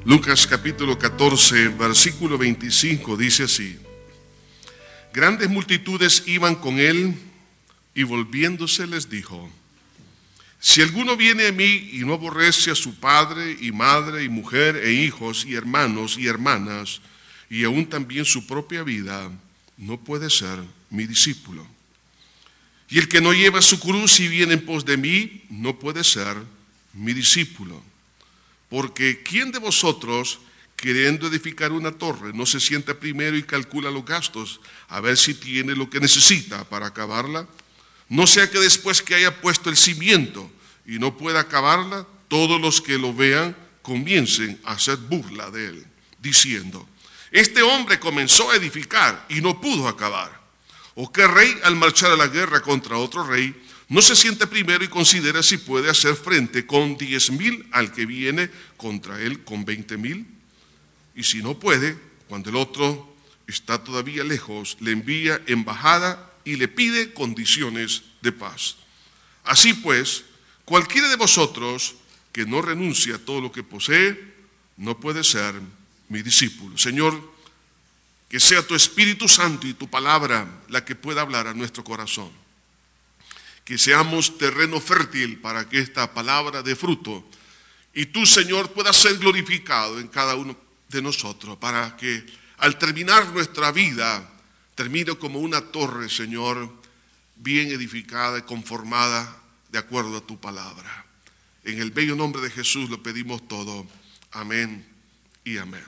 Lucas capítulo 14, versículo 25 dice así: grandes multitudes iban con él y volviéndose les dijo: si alguno viene a mí y no aborrece a su padre y madre y mujer e hijos y hermanos y hermanas y aún también su propia vida, no puede ser mi discípulo. Y el que no lleva su cruz y viene en pos de mí, no puede ser mi discípulo. Porque ¿quién de vosotros, queriendo edificar una torre, no se sienta primero y calcula los gastos, a ver si tiene lo que necesita para acabarla? No sea que después que haya puesto el cimiento y no pueda acabarla, todos los que lo vean comiencen a hacer burla de él, diciendo: este hombre comenzó a edificar y no pudo acabar. ¿O qué rey, al marchar a la guerra contra otro rey, no se siente primero y considera si puede hacer frente con 10,000 al que viene contra él con 20,000? Y si no puede, cuando el otro está todavía lejos, le envía embajada y le pide condiciones de paz. Así pues, cualquiera de vosotros que no renuncie a todo lo que posee, no puede ser mi discípulo. Señor, que sea tu Espíritu Santo y tu palabra la que pueda hablar a nuestro corazón. Que seamos terreno fértil para que esta palabra dé fruto. Y tú, Señor, puedas ser glorificado en cada uno de nosotros, para que al terminar nuestra vida, termine como una torre, Señor, bien edificada y conformada de acuerdo a tu palabra. En el bello nombre de Jesús lo pedimos todo. Amén y amén.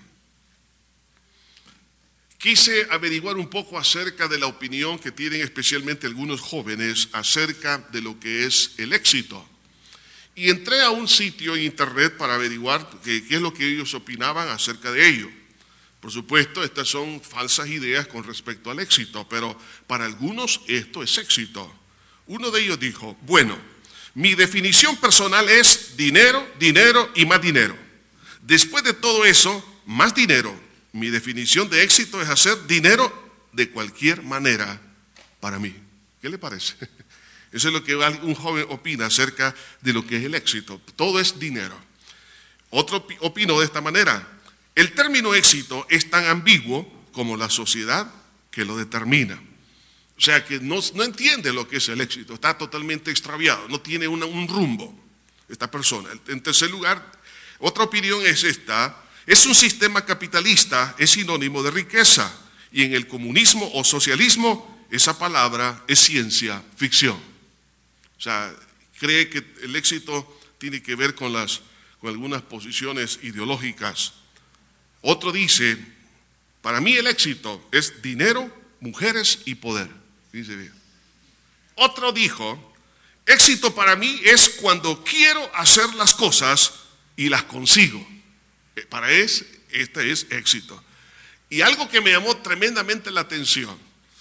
Quise averiguar un poco acerca de la opinión que tienen especialmente algunos jóvenes acerca de lo que es el éxito. Y entré a un sitio en internet para averiguar qué es lo que ellos opinaban acerca de ello. Por supuesto, estas son falsas ideas con respecto al éxito, pero para algunos esto es éxito. Uno de ellos dijo: bueno, mi definición personal es dinero, dinero y más dinero. Después de todo eso, más dinero. Mi definición de éxito es hacer dinero de cualquier manera para mí. ¿Qué le parece? Eso es lo que un joven opina acerca de lo que es el éxito. Todo es dinero. Otro opinó de esta manera: el término éxito es tan ambiguo como la sociedad que lo determina. O sea que no entiende lo que es el éxito, está totalmente extraviado, no tiene un rumbo esta persona. En tercer lugar, otra opinión es esta: es un sistema capitalista, es sinónimo de riqueza, y en el comunismo o socialismo esa palabra es ciencia ficción. O sea, cree que el éxito tiene que ver con algunas posiciones ideológicas. Otro dice: para mí el éxito es dinero, mujeres y poder. Dice bien. Otro dijo: éxito para mí es cuando quiero hacer las cosas y las consigo. Para este es éxito. Y algo que me llamó tremendamente la atención: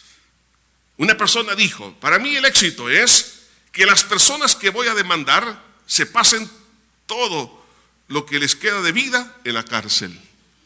una persona dijo: para mí el éxito es que las personas que voy a demandar se pasen todo lo que les queda de vida en la cárcel.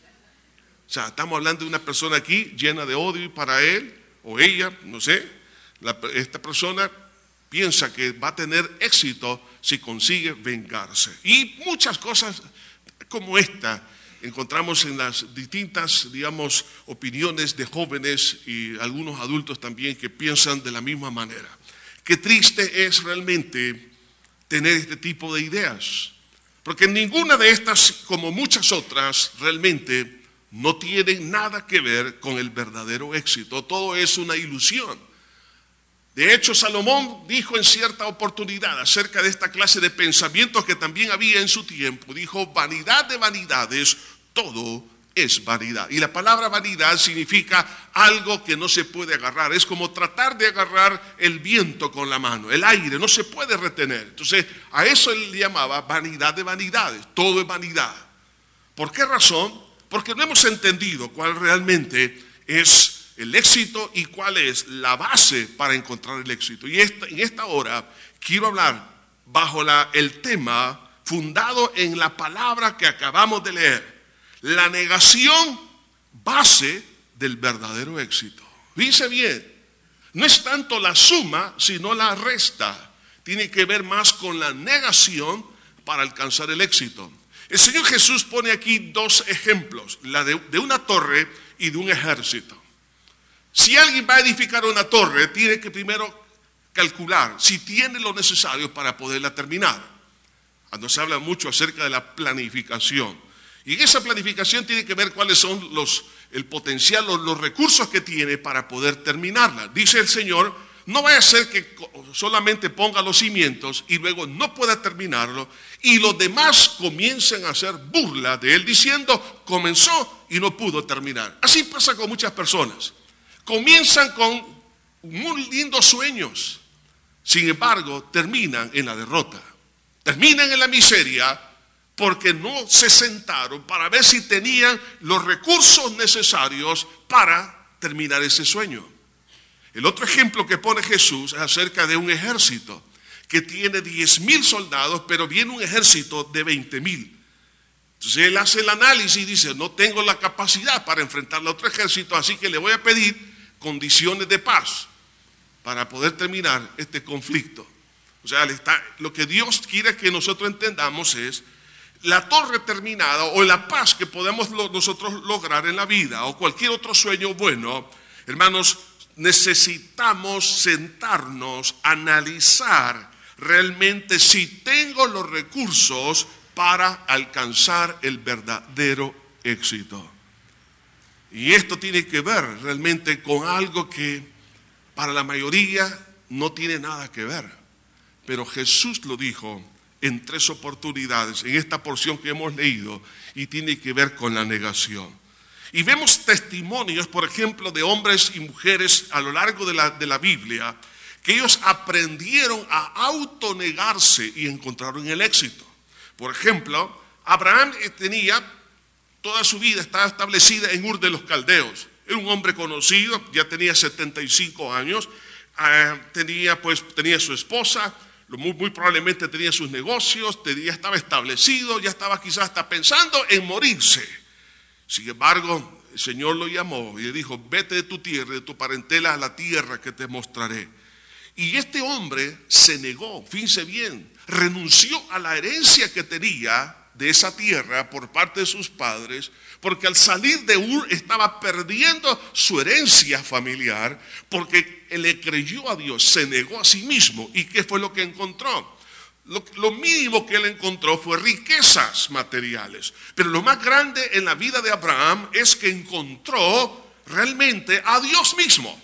O sea, estamos hablando de una persona aquí llena de odio para él o ella, no sé. Esta persona piensa que va a tener éxito si consigue vengarse. Y muchas cosas como esta encontramos en las distintas, digamos, opiniones de jóvenes y algunos adultos también que piensan de la misma manera. Qué triste es realmente tener este tipo de ideas, porque ninguna de estas, como muchas otras, realmente no tienen nada que ver con el verdadero éxito. Todo es una ilusión. De hecho, Salomón dijo en cierta oportunidad acerca de esta clase de pensamientos que también había en su tiempo, dijo: vanidad de vanidades, todo es vanidad. Y la palabra vanidad significa algo que no se puede agarrar. Es como tratar de agarrar el viento con la mano, el aire, no se puede retener. Entonces, a eso él le llamaba vanidad de vanidades, todo es vanidad. ¿Por qué razón? Porque no hemos entendido cuál realmente es el éxito y cuál es la base para encontrar el éxito. Y en esta hora quiero hablar bajo el tema fundado en la palabra que acabamos de leer: la negación base del verdadero éxito. Fíjense bien, no es tanto la suma, sino la resta. Tiene que ver más con la negación para alcanzar el éxito. El Señor Jesús pone aquí dos ejemplos, la de una torre y de un ejército. Si alguien va a edificar una torre, tiene que primero calcular si tiene lo necesario para poderla terminar. Cuando se habla mucho acerca de la planificación. Y en esa planificación tiene que ver cuáles son el potencial, los recursos que tiene para poder terminarla. Dice el Señor, no vaya a ser que solamente ponga los cimientos y luego no pueda terminarlo y los demás comiencen a hacer burla de él diciendo, comenzó y no pudo terminar. Así pasa con muchas personas. Comienzan con muy lindos sueños, sin embargo terminan en la derrota, terminan en la miseria porque no se sentaron para ver si tenían los recursos necesarios para terminar ese sueño. El otro ejemplo que pone Jesús es acerca de un ejército que tiene 10,000 soldados, pero viene un ejército de 20,000. Entonces él hace el análisis y dice, no tengo la capacidad para enfrentar a otro ejército, así que le voy a pedir condiciones de paz para poder terminar este conflicto. O sea, lo que Dios quiere que nosotros entendamos es la torre terminada o la paz que podemos nosotros lograr en la vida o cualquier otro sueño bueno. Hermanos, necesitamos sentarnos, analizar realmente si tengo los recursos para alcanzar el verdadero éxito. Y esto tiene que ver realmente con algo que para la mayoría no tiene nada que ver. Pero Jesús lo dijo en 3 oportunidades en esta porción que hemos leído y tiene que ver con la negación. Y vemos testimonios, por ejemplo, de hombres y mujeres a lo largo de la Biblia, que ellos aprendieron a autonegarse y encontraron el éxito. Por ejemplo, Abraham toda su vida estaba establecida en Ur de los Caldeos. Era un hombre conocido, ya tenía 75 años, tenía su esposa, muy probablemente tenía sus negocios, ya estaba establecido, ya estaba quizás hasta pensando en morirse. Sin embargo, el Señor lo llamó y le dijo, vete de tu tierra, de tu parentela a la tierra que te mostraré. Y este hombre se negó, fíjense bien, renunció a la herencia que tenía de esa tierra por parte de sus padres, porque al salir de Ur estaba perdiendo su herencia familiar, porque él le creyó a Dios, se negó a sí mismo. ¿Y qué fue lo que encontró? Lo mínimo que él encontró fue riquezas materiales. Pero lo más grande en la vida de Abraham es que encontró realmente a Dios mismo.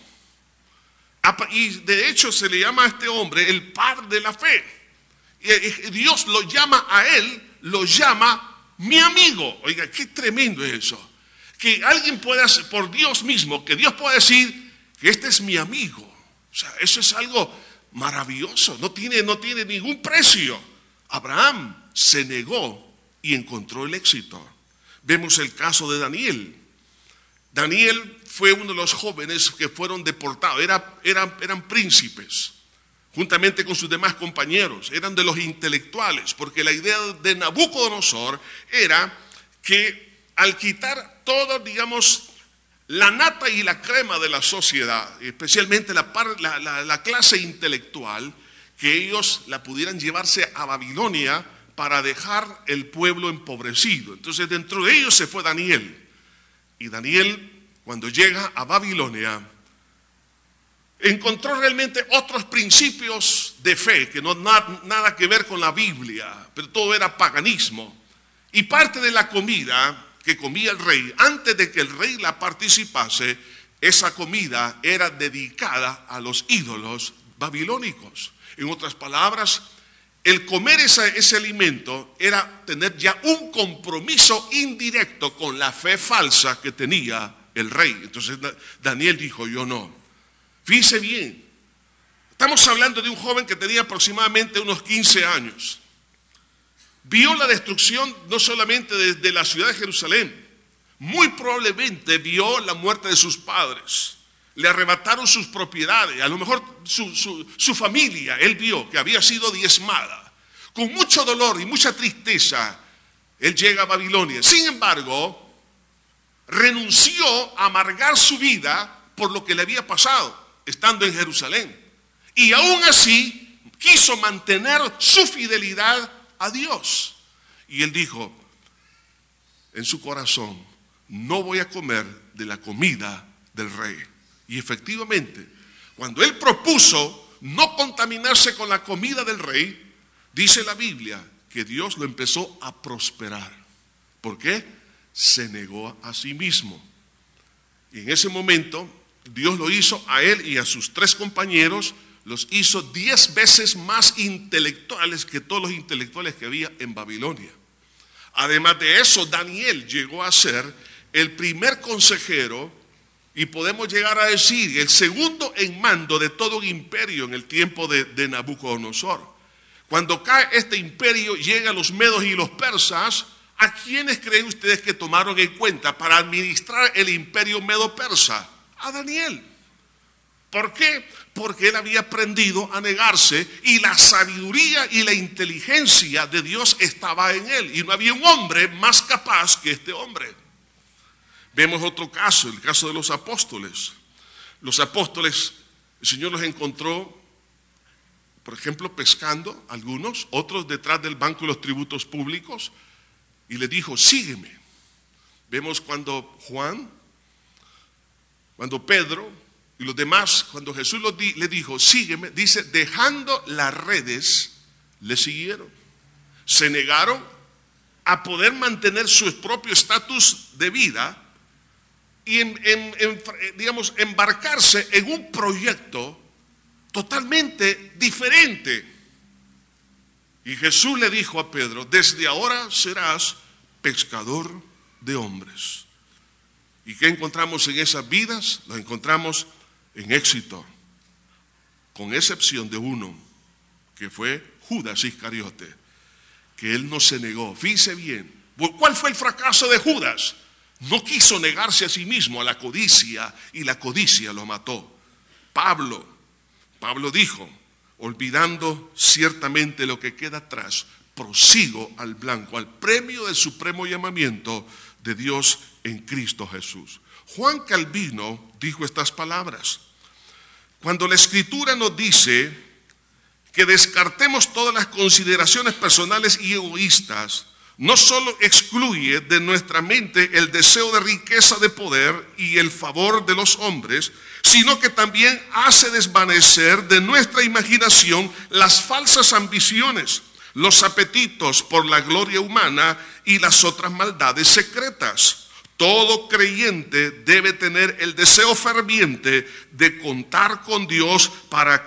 Y de hecho se le llama a este hombre el padre de la fe. Y Dios lo llama a él, lo llama mi amigo. Oiga, qué tremendo es eso. Que alguien pueda, por Dios mismo, que Dios pueda decir que este es mi amigo. O sea, eso es algo maravilloso, no tiene ningún precio. Abraham se negó y encontró el éxito. Vemos el caso de Daniel. Daniel fue uno de los jóvenes que fueron deportados, eran príncipes, juntamente con sus demás compañeros, eran de los intelectuales, porque la idea de Nabucodonosor era que al quitar todo, digamos, la nata y la crema de la sociedad, especialmente la clase intelectual, que ellos la pudieran llevarse a Babilonia para dejar el pueblo empobrecido. Entonces dentro de ellos se fue Daniel. Y Daniel, cuando llega a Babilonia, encontró realmente otros principios de fe, que no nada que ver con la Biblia, pero todo era paganismo. Y parte de la comida que comía el rey, antes de que el rey la participase, esa comida era dedicada a los ídolos babilónicos. En otras palabras, el comer ese alimento era tener ya un compromiso indirecto con la fe falsa que tenía el rey. Entonces Daniel dijo, yo no. Fíjense bien, estamos hablando de un joven que tenía aproximadamente unos 15 años. Vio la destrucción no solamente de la ciudad de Jerusalén, muy probablemente vio la muerte de sus padres, le arrebataron sus propiedades, a lo mejor su familia, él vio que había sido diezmada. Con mucho dolor y mucha tristeza, él llega a Babilonia. Sin embargo, renunció a amargar su vida por lo que le había pasado estando en Jerusalén. Y aún así quiso mantener su fidelidad a Dios. Y él dijo, en su corazón: no voy a comer de la comida del rey. Y efectivamente, cuando él propuso no contaminarse con la comida del rey, dice la Biblia que Dios lo empezó a prosperar. ¿Por qué? Se negó a sí mismo. Y en ese momento Dios lo hizo a él y a sus 3 compañeros, los hizo 10 veces más intelectuales que todos los intelectuales que había en Babilonia. Además de eso, Daniel llegó a ser el primer consejero, y podemos llegar a decir el segundo en mando de todo un imperio en el tiempo de Nabucodonosor. Cuando cae este imperio, llegan los medos y los persas. ¿A quiénes creen ustedes que tomaron en cuenta para administrar el imperio medo-persa? A Daniel. ¿Por qué? Porque él había aprendido a negarse, y la sabiduría y la inteligencia de Dios estaba en él, y no había un hombre más capaz que este hombre. Vemos otro caso, el caso de los apóstoles. Los apóstoles, el Señor los encontró, por ejemplo, pescando, algunos, otros detrás del banco de los tributos públicos, y le dijo: sígueme. Vemos cuando Pedro y los demás, cuando Jesús le dijo: sígueme, dice, dejando las redes, le siguieron. Se negaron a poder mantener su propio estatus de vida y digamos, embarcarse en un proyecto totalmente diferente. Y Jesús le dijo a Pedro: desde ahora serás pescador de hombres. ¿Y qué encontramos en esas vidas? Lo encontramos en éxito, con excepción de uno, que fue Judas Iscariote, que él no se negó. Fíjense bien, ¿cuál fue el fracaso de Judas? No quiso negarse a sí mismo, a la codicia, y la codicia lo mató. Pablo dijo: olvidando ciertamente lo que queda atrás, prosigo al blanco, al premio del supremo llamamiento de Dios en Cristo Jesús. Juan Calvino dijo estas palabras: cuando la Escritura nos dice que descartemos todas las consideraciones personales y egoístas, no solo excluye de nuestra mente el deseo de riqueza, de poder y el favor de los hombres, sino que también hace desvanecer de nuestra imaginación las falsas ambiciones, los apetitos por la gloria humana y las otras maldades secretas. Todo creyente debe tener el deseo ferviente de contar con Dios para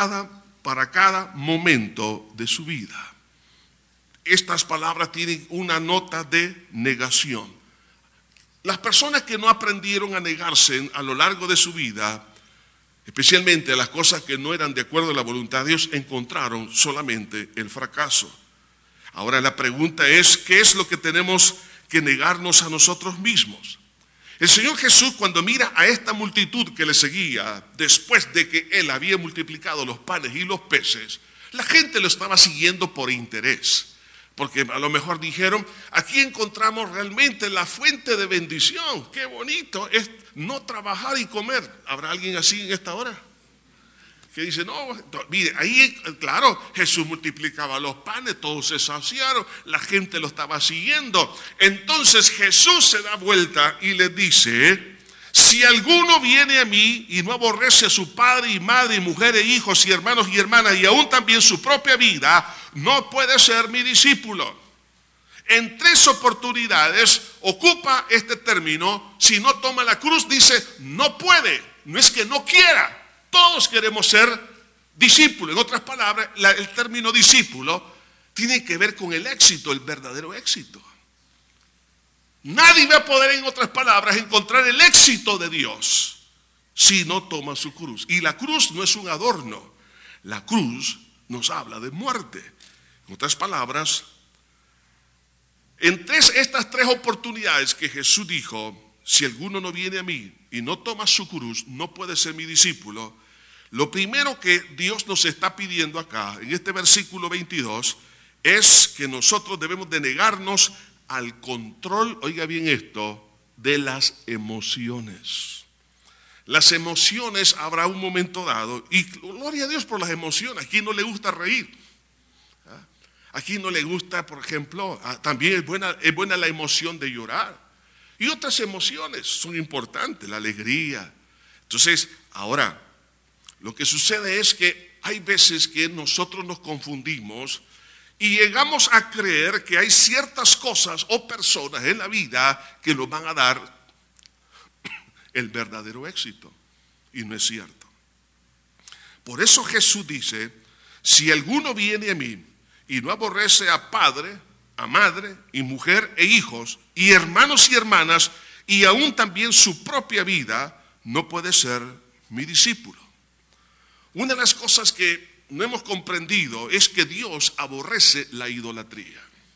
cada momento de su vida. Estas palabras tienen una nota de negación. Las personas que no aprendieron a negarse a lo largo de su vida, especialmente a las cosas que no eran de acuerdo a la voluntad de Dios, encontraron solamente el fracaso. Ahora la pregunta es: ¿qué es lo que tenemos que negarnos a nosotros mismos? El Señor Jesús, cuando mira a esta multitud que le seguía, después de que Él había multiplicado los panes y los peces, la gente lo estaba siguiendo por interés. Porque a lo mejor dijeron: aquí encontramos realmente la fuente de bendición. Qué bonito es no trabajar y comer. ¿Habrá alguien así en esta hora? Que dice: no, mire, ahí claro, Jesús multiplicaba los panes, todos se saciaron, la gente lo estaba siguiendo. Entonces Jesús se da vuelta y le dice: si alguno viene a mí y no aborrece a su padre y madre y mujer e hijos y hermanos y hermanas y aún también su propia vida, no puede ser mi discípulo. En 3 oportunidades ocupa este término: si no toma la cruz, dice no puede, no es que no quiera. Todos queremos ser discípulos. En otras palabras, el término discípulo tiene que ver con el éxito, el verdadero éxito. Nadie va a poder, en otras palabras, encontrar el éxito de Dios si no toma su cruz. Y la cruz no es un adorno. La cruz nos habla de muerte. En otras palabras, entre estas 3 oportunidades que Jesús dijo: si alguno no viene a mí y no toma su cruz, no puede ser mi discípulo. Lo primero que Dios nos está pidiendo acá, en este versículo 22, es que nosotros debemos de negarnos al control, oiga bien esto, de las emociones. Las emociones habrá un momento dado, y gloria a Dios por las emociones. ¿A quién no le gusta reír? ¿A quién no le gusta, por ejemplo? También es buena la emoción de llorar. Y otras emociones son importantes, la alegría. Entonces, ahora, lo que sucede es que hay veces que nosotros nos confundimos y llegamos a creer que hay ciertas cosas o personas en la vida que nos van a dar el verdadero éxito. Y no es cierto. Por eso Jesús dice, si alguno viene a mí y no aborrece a padre, a madre y mujer e hijos, y hermanos y hermanas, y aún también su propia vida, no puede ser mi discípulo. Una de las cosas que no hemos comprendido es que Dios aborrece la idolatría.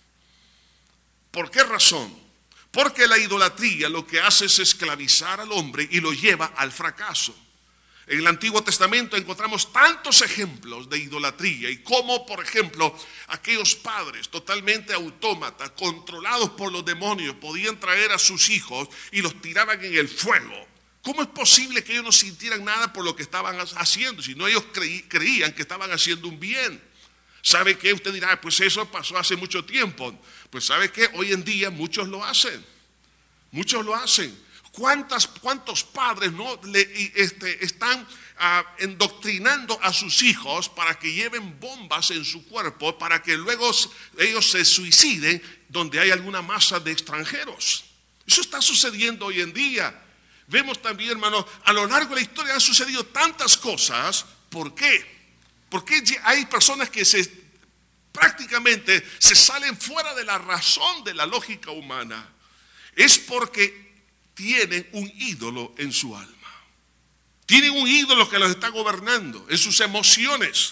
¿Por qué razón? Porque la idolatría lo que hace es esclavizar al hombre y lo lleva al fracaso. En el Antiguo Testamento encontramos tantos ejemplos de idolatría y cómo, por ejemplo, aquellos padres totalmente autómatas, controlados por los demonios, podían traer a sus hijos y los tiraban en el fuego. ¿Cómo es posible que ellos no sintieran nada por lo que estaban haciendo? Si no, ellos creían que estaban haciendo un bien. ¿Sabe qué? Usted dirá, pues eso pasó hace mucho tiempo. Pues ¿sabe qué? Hoy en día muchos lo hacen. Muchos lo hacen. ¿Cuántos padres no están endoctrinando a sus hijos para que lleven bombas en su cuerpo para que luego ellos se suiciden donde hay alguna masa de extranjeros? Eso está sucediendo hoy en día. Vemos también, hermanos, a lo largo de la historia han sucedido tantas cosas. ¿Por qué? Porque hay personas que prácticamente se salen fuera de la razón de la lógica humana. Es porque tienen un ídolo en su alma. Tienen un ídolo que los está gobernando en sus emociones.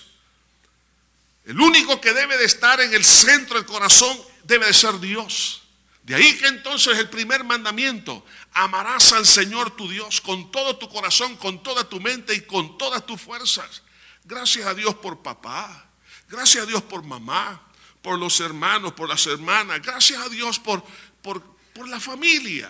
El único que debe de estar en el centro del corazón debe de ser Dios. De ahí que entonces el primer mandamiento: amarás al Señor tu Dios con todo tu corazón, con toda tu mente y con todas tus fuerzas. Gracias a Dios por papá, gracias a Dios por mamá, por los hermanos, por las hermanas, gracias a Dios por la familia.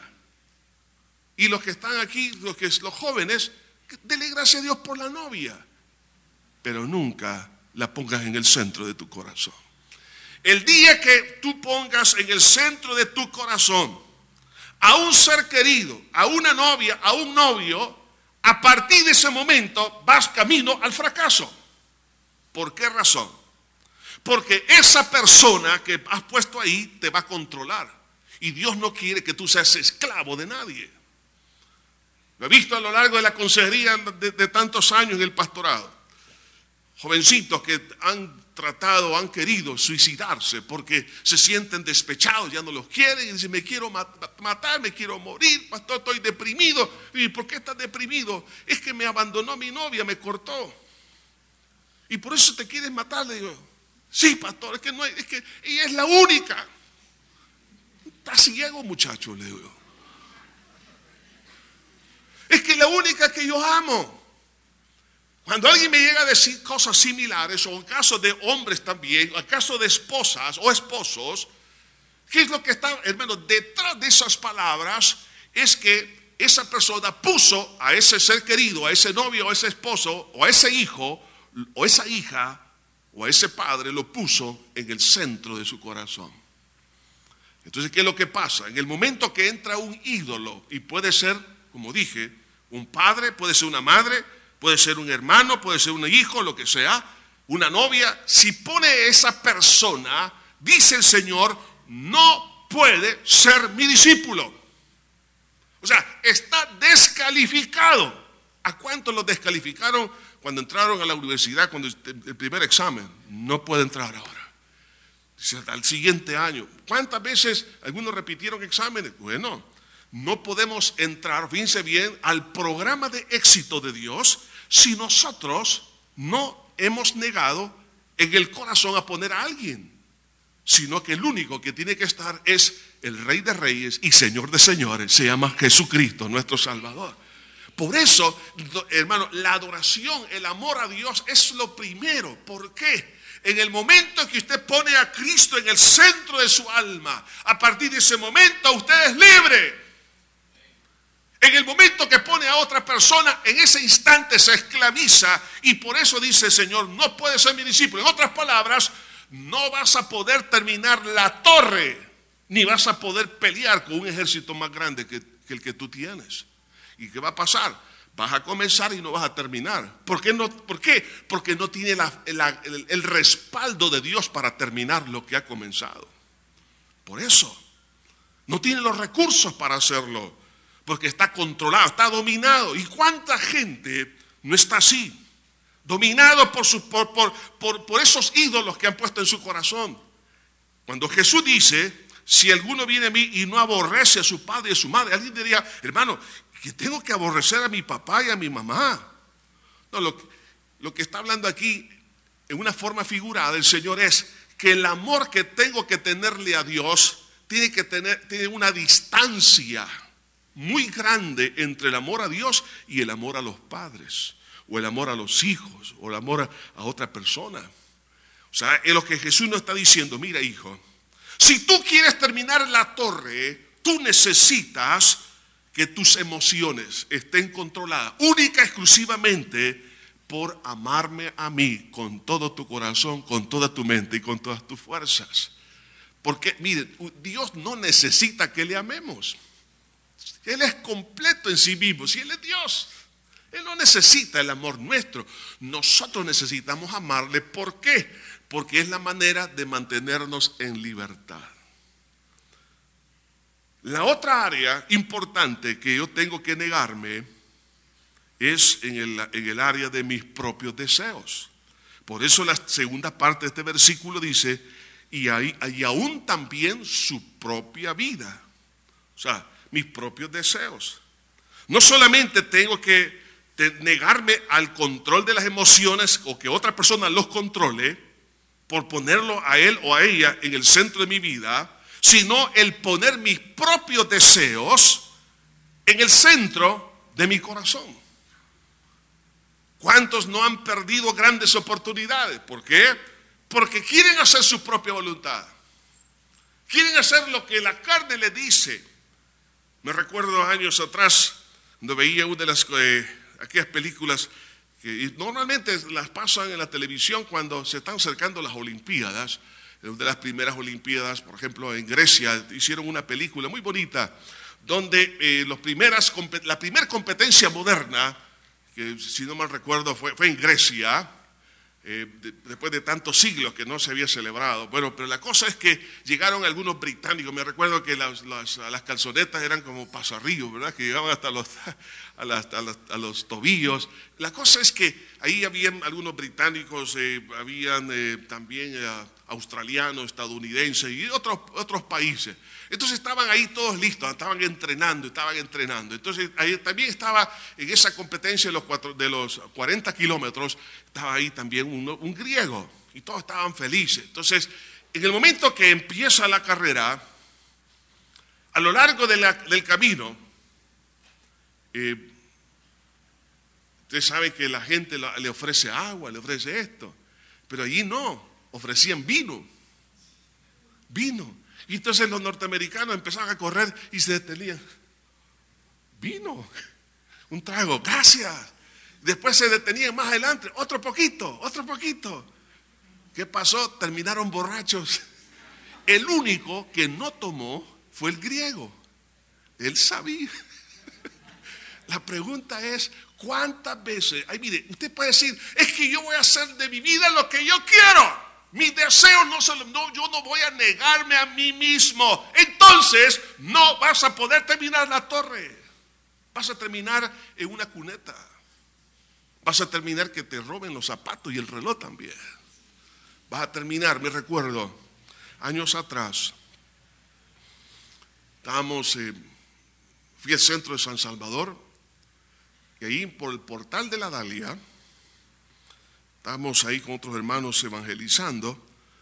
Y los que están aquí, los jóvenes, dele gracias a Dios por la novia, pero nunca la pongas en el centro de tu corazón. El día que tú pongas en el centro de tu corazón a un ser querido, a una novia, a un novio, a partir de ese momento vas camino al fracaso. ¿Por qué razón? Porque esa persona que has puesto ahí te va a controlar. Y Dios no quiere que tú seas esclavo de nadie. Lo he visto a lo largo de la consejería de tantos años en el pastorado. Jovencitos que han han querido suicidarse porque se sienten despechados, ya no los quieren y dicen, me quiero matar, me quiero morir, pastor, estoy deprimido. ¿Y por qué estás deprimido? Es que me abandonó mi novia, me cortó. Y por eso te quieres matar. Le digo, sí, pastor, es que ella es la única. Está ciego, muchacho, le digo. Es que es la única que yo amo. Cuando alguien me llega a decir cosas similares, o en caso de hombres también, o en caso de esposas o esposos, ¿qué es lo que está, hermano? Detrás de esas palabras es que esa persona puso a ese ser querido, a ese novio, o a ese esposo, o a ese hijo, o esa hija, o a ese padre, lo puso en el centro de su corazón. Entonces, ¿qué es lo que pasa? En el momento que entra un ídolo, y puede ser, como dije, un padre, puede ser una madre, puede ser un hermano, puede ser un hijo, lo que sea, una novia. Si pone esa persona, dice el Señor, no puede ser mi discípulo. O sea, está descalificado. ¿A cuántos los descalificaron cuando entraron a la universidad, cuando el primer examen? No puede entrar ahora. Dice, hasta el siguiente año. ¿Cuántas veces algunos repitieron exámenes? Bueno, no podemos entrar, fíjense bien, al programa de éxito de Dios si nosotros no hemos negado en el corazón a poner a alguien, sino que el único que tiene que estar es el Rey de Reyes y Señor de Señores, se llama Jesucristo, nuestro Salvador. Por eso, hermano, la adoración, el amor a Dios es lo primero. ¿Por qué? En el momento que usted pone a Cristo en el centro de su alma, a partir de ese momento usted es libre. En el momento que pone a otra persona, en ese instante se esclaviza, y por eso dice el Señor, no puede ser mi discípulo. En otras palabras, no vas a poder terminar la torre, ni vas a poder pelear con un ejército más grande que el que tú tienes. ¿Y qué va a pasar? Vas a comenzar y no vas a terminar. ¿Por qué? Porque no tiene el respaldo de Dios para terminar lo que ha comenzado. Por eso, no tiene los recursos para hacerlo, porque está controlado, está dominado. ¿Y cuánta gente no está así? Dominado por esos ídolos que han puesto en su corazón. Cuando Jesús dice, si alguno viene a mí y no aborrece a su padre y a su madre, alguien diría, hermano, que tengo que aborrecer a mi papá y a mi mamá. No, lo que está hablando aquí en una forma figurada el Señor es que el amor que tengo que tenerle a Dios tiene una distancia muy grande entre el amor a Dios y el amor a los padres, o el amor a los hijos, o el amor a otra persona. O sea, es lo que Jesús nos está diciendo. Mira, hijo, si tú quieres terminar la torre, tú necesitas que tus emociones estén controladas única y exclusivamente por amarme a mí con todo tu corazón, con toda tu mente y con todas tus fuerzas. Porque, mire, Dios no necesita que le amemos. Él es completo en sí mismo. Si Él es Dios, Él no necesita el amor nuestro. Nosotros necesitamos amarle. ¿Por qué? Porque es la manera de mantenernos en libertad. La otra área importante que yo tengo que negarme es en el área de mis propios deseos. Por eso la segunda parte de este versículo dice, y aún también su propia vida. O sea, mis propios deseos. No solamente tengo que negarme al control de las emociones o que otra persona los controle por ponerlo a él o a ella en el centro de mi vida, sino el poner mis propios deseos en el centro de mi corazón. ¿Cuántos no han perdido grandes oportunidades? ¿Por qué? Porque quieren hacer su propia voluntad. Quieren hacer lo que la carne le dice. Me recuerdo años atrás, cuando veía una de aquellas películas que normalmente las pasan en la televisión cuando se están acercando las Olimpiadas. De las primeras Olimpiadas, por ejemplo, en Grecia, hicieron una película muy bonita, donde la primera competencia moderna, que si no mal recuerdo fue en Grecia, después de tantos siglos que no se había celebrado. Bueno, pero la cosa es que llegaron algunos británicos. Me recuerdo que las calzonetas eran como pasarríos, ¿verdad? Que llegaban hasta los tobillos. La cosa es que ahí habían algunos británicos, habían también australianos, estadounidenses y otros países. Entonces estaban ahí todos listos, estaban entrenando. Entonces ahí también estaba en esa competencia de los 40 kilómetros, estaba ahí también un griego y todos estaban felices. Entonces, en el momento que empieza la carrera, a lo largo del camino, usted sabe que la gente le ofrece agua, le ofrece esto, pero allí no, ofrecían vino. Y entonces los norteamericanos empezaban a correr y se detenían. Vino, un trago, gracias. Después se detenían más adelante, otro poquito. ¿Qué pasó? Terminaron borrachos. El único que no tomó fue el griego. Él sabía. La pregunta es, ¿cuántas veces? Ay, mire, usted puede decir, es que yo voy a hacer de mi vida lo que yo quiero. Mis deseos yo no voy a negarme a mí mismo. Entonces no vas a poder terminar la torre. Vas a terminar en una cuneta. Vas a terminar que te roben los zapatos y el reloj también. Vas a terminar, me recuerdo, años atrás, fui al centro de San Salvador y ahí por el portal de la Dalia, estábamos ahí con otros hermanos evangelizando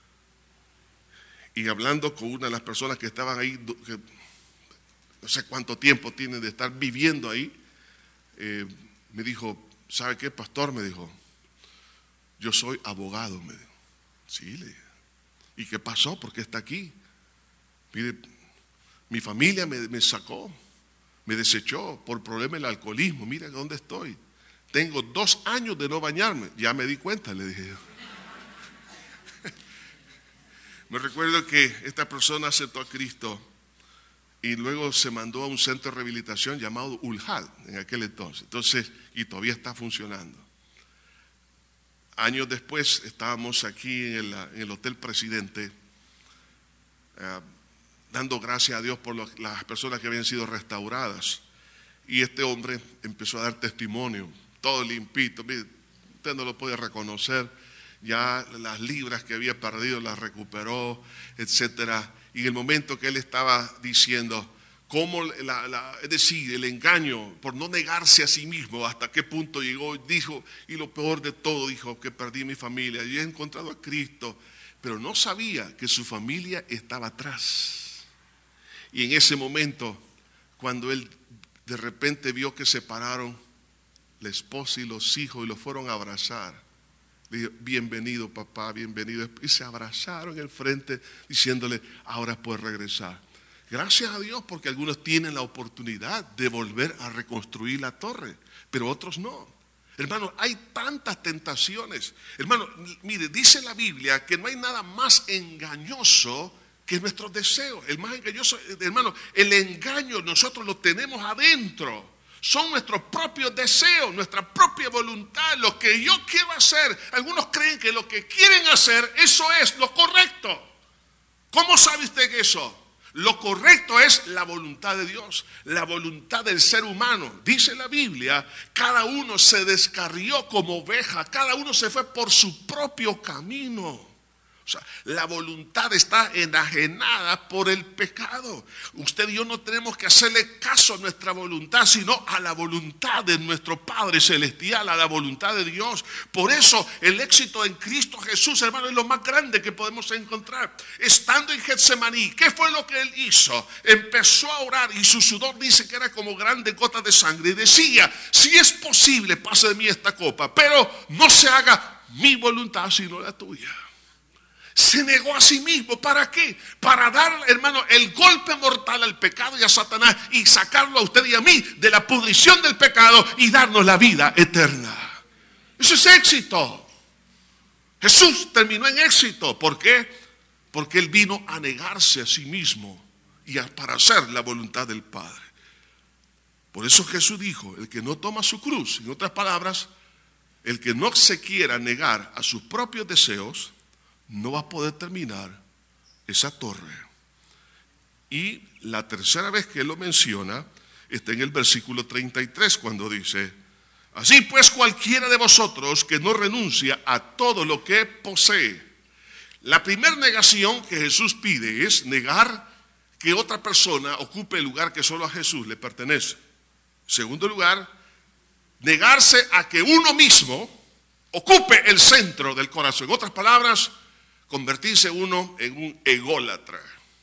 y hablando con una de las personas que estaban ahí, que no sé cuánto tiempo tienen de estar viviendo ahí. Me dijo, ¿sabe qué, pastor? Me dijo, yo soy abogado. Me dijo, sí, le dije. ¿Y qué pasó? ¿Por qué está aquí? Mire, mi familia me sacó, me desechó por problema del alcoholismo. Mira dónde estoy. Tengo 2 años de no bañarme. Ya me di cuenta, le dije yo. Me recuerdo que esta persona aceptó a Cristo y luego se mandó a un centro de rehabilitación llamado Uljal en aquel entonces. Y todavía está funcionando. Años después estábamos aquí en el Hotel Presidente, dando gracias a Dios por las personas que habían sido restauradas. Y este hombre empezó a dar testimonio, todo limpito. Mire, usted no lo puede reconocer. Ya las libras que había perdido las recuperó, etcétera. Y en el momento que él estaba diciendo cómo es decir, el engaño por no negarse a sí mismo, hasta qué punto llegó, dijo, y lo peor de todo, dijo que perdí mi familia, y he encontrado a Cristo, pero no sabía que su familia estaba atrás. Y en ese momento, cuando él de repente vio que se pararon la esposa y los hijos y lo fueron a abrazar, le dijo, bienvenido papá, bienvenido, y se abrazaron en el frente diciéndole, ahora puedes regresar. Gracias a Dios, porque algunos tienen la oportunidad de volver a reconstruir la torre, pero otros no. Hermano, hay tantas tentaciones. Hermano, mire, dice la Biblia que no hay nada más engañoso que nuestros deseos. El más engañoso, hermano, el engaño nosotros lo tenemos adentro. Son nuestros propios deseos, nuestra propia voluntad, lo que yo quiero hacer. Algunos creen que lo que quieren hacer, eso es lo correcto. ¿Cómo sabe usted que eso? Lo correcto es la voluntad de Dios, la voluntad del ser humano. Dice la Biblia, cada uno se descarrió como oveja, cada uno se fue por su propio camino. O sea, la voluntad está enajenada por el pecado. Usted y yo no tenemos que hacerle caso a nuestra voluntad, sino a la voluntad de nuestro Padre Celestial, a la voluntad de Dios. Por eso el éxito en Cristo Jesús, hermano, es lo más grande que podemos encontrar. Estando en Getsemaní, ¿qué fue lo que él hizo? Empezó a orar y su sudor dice que era como grandes gotas de sangre. Y decía, si es posible, pase de mí esta copa, pero no se haga mi voluntad, sino la tuya. Se negó a sí mismo. ¿Para qué? Para dar, hermano, el golpe mortal al pecado y a Satanás y sacarlo a usted y a mí de la pudrición del pecado y darnos la vida eterna. Eso es éxito. Jesús terminó en éxito. ¿Por qué? Porque Él vino a negarse a sí mismo y para hacer la voluntad del Padre. Por eso Jesús dijo, el que no toma su cruz, en otras palabras, el que no se quiera negar a sus propios deseos, no va a poder terminar esa torre. Y la tercera vez que él lo menciona está en el versículo 33, cuando dice, así pues cualquiera de vosotros que no renuncia a todo lo que posee. La primera negación que Jesús pide es negar que otra persona ocupe el lugar que solo a Jesús le pertenece. En segundo lugar, negarse a que uno mismo ocupe el centro del corazón. En otras palabras, convertirse uno en un ególatra.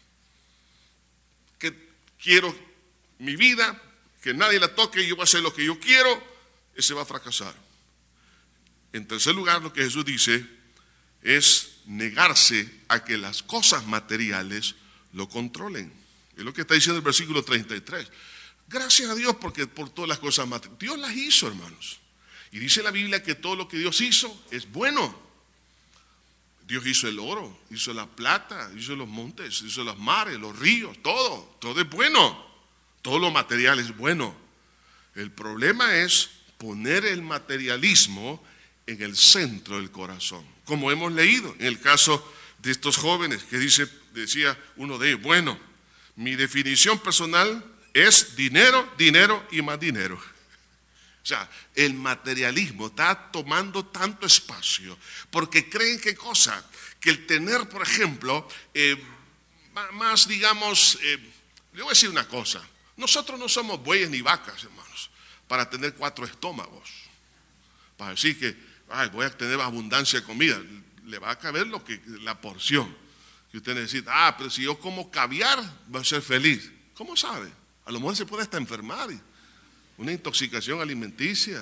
Que quiero mi vida, que nadie la toque, yo voy a hacer lo que yo quiero, ese va a fracasar. En tercer lugar, lo que Jesús dice es negarse a que las cosas materiales lo controlen. Es lo que está diciendo el versículo 33. Gracias a Dios porque por todas las cosas materiales. Dios las hizo, hermanos. Y dice la Biblia que todo lo que Dios hizo es bueno. Dios hizo el oro, hizo la plata, hizo los montes, hizo los mares, los ríos, todo es bueno. Todo lo material es bueno. El problema es poner el materialismo en el centro del corazón. Como hemos leído en el caso de estos jóvenes que decía uno de ellos, bueno, mi definición personal es dinero, dinero y más dinero. O sea, el materialismo está tomando tanto espacio porque creen que cosa, que el tener, por ejemplo, más digamos, le voy a decir una cosa, nosotros no somos bueyes ni vacas, hermanos, para tener 4 estómagos, para decir que voy a tener abundancia de comida, le va a caber la porción, que usted necesita, pero si yo como caviar, voy a ser feliz. ¿Cómo sabe? A lo mejor se puede hasta enfermar. Una intoxicación alimenticia.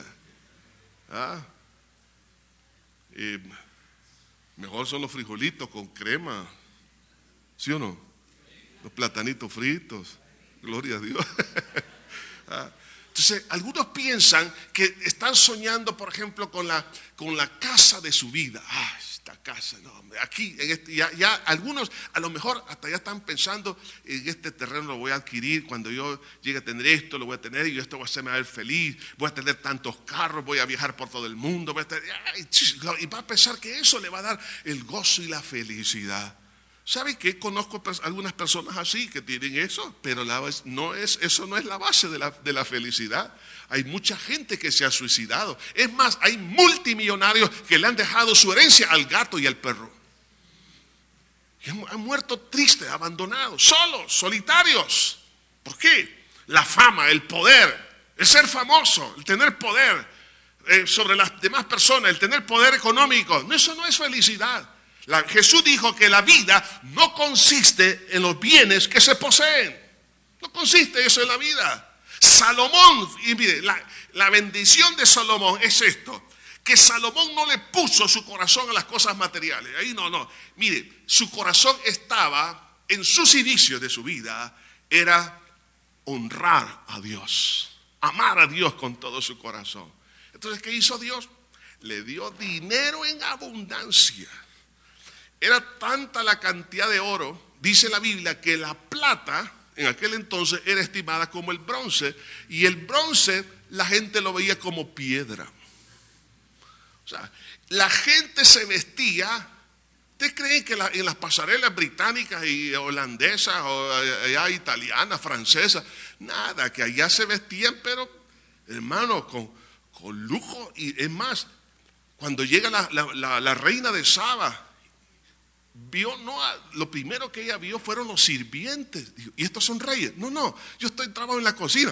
Mejor son los frijolitos con crema. ¿Sí o no? Los platanitos fritos. Gloria a Dios. Entonces, algunos piensan que están soñando, por ejemplo, con la casa de su vida. Esta casa, no, hombre, aquí, ya algunos a lo mejor hasta ya están pensando, en este terreno lo voy a adquirir, cuando yo llegue a tener esto, lo voy a tener, y esto va a hacerme a ver feliz, voy a tener tantos carros, voy a viajar por todo el mundo, y va a pensar que eso le va a dar el gozo y la felicidad. ¿Sabe qué? Conozco algunas personas así que tienen eso, pero eso no es la base de la felicidad. Hay mucha gente que se ha suicidado. Es más, hay multimillonarios que le han dejado su herencia al gato y al perro. Y han muerto tristes, abandonados, solos, solitarios. ¿Por qué? La fama, el poder, el ser famoso, el tener poder sobre las demás personas, el tener poder económico. No, eso no es felicidad. Jesús dijo que la vida no consiste en los bienes que se poseen. No consiste eso en la vida. Salomón, y mire, la bendición de Salomón es esto, que Salomón no le puso su corazón a las cosas materiales. Ahí no. Mire, su corazón estaba, en sus inicios de su vida, era honrar a Dios, amar a Dios con todo su corazón. Entonces, ¿qué hizo Dios? Le dio dinero en abundancia. Era tanta la cantidad de oro, dice la Biblia, que la plata en aquel entonces era estimada como el bronce, y el bronce la gente lo veía como piedra. O sea, la gente se vestía. ¿Ustedes creen que en las pasarelas británicas y holandesas o allá italianas, francesas, nada, que allá se vestían, pero hermano, con lujo? Y es más, cuando llega la reina de Saba, lo primero que ella vio fueron los sirvientes. Dijo, ¿y estos son reyes? No, yo trabajo en la cocina.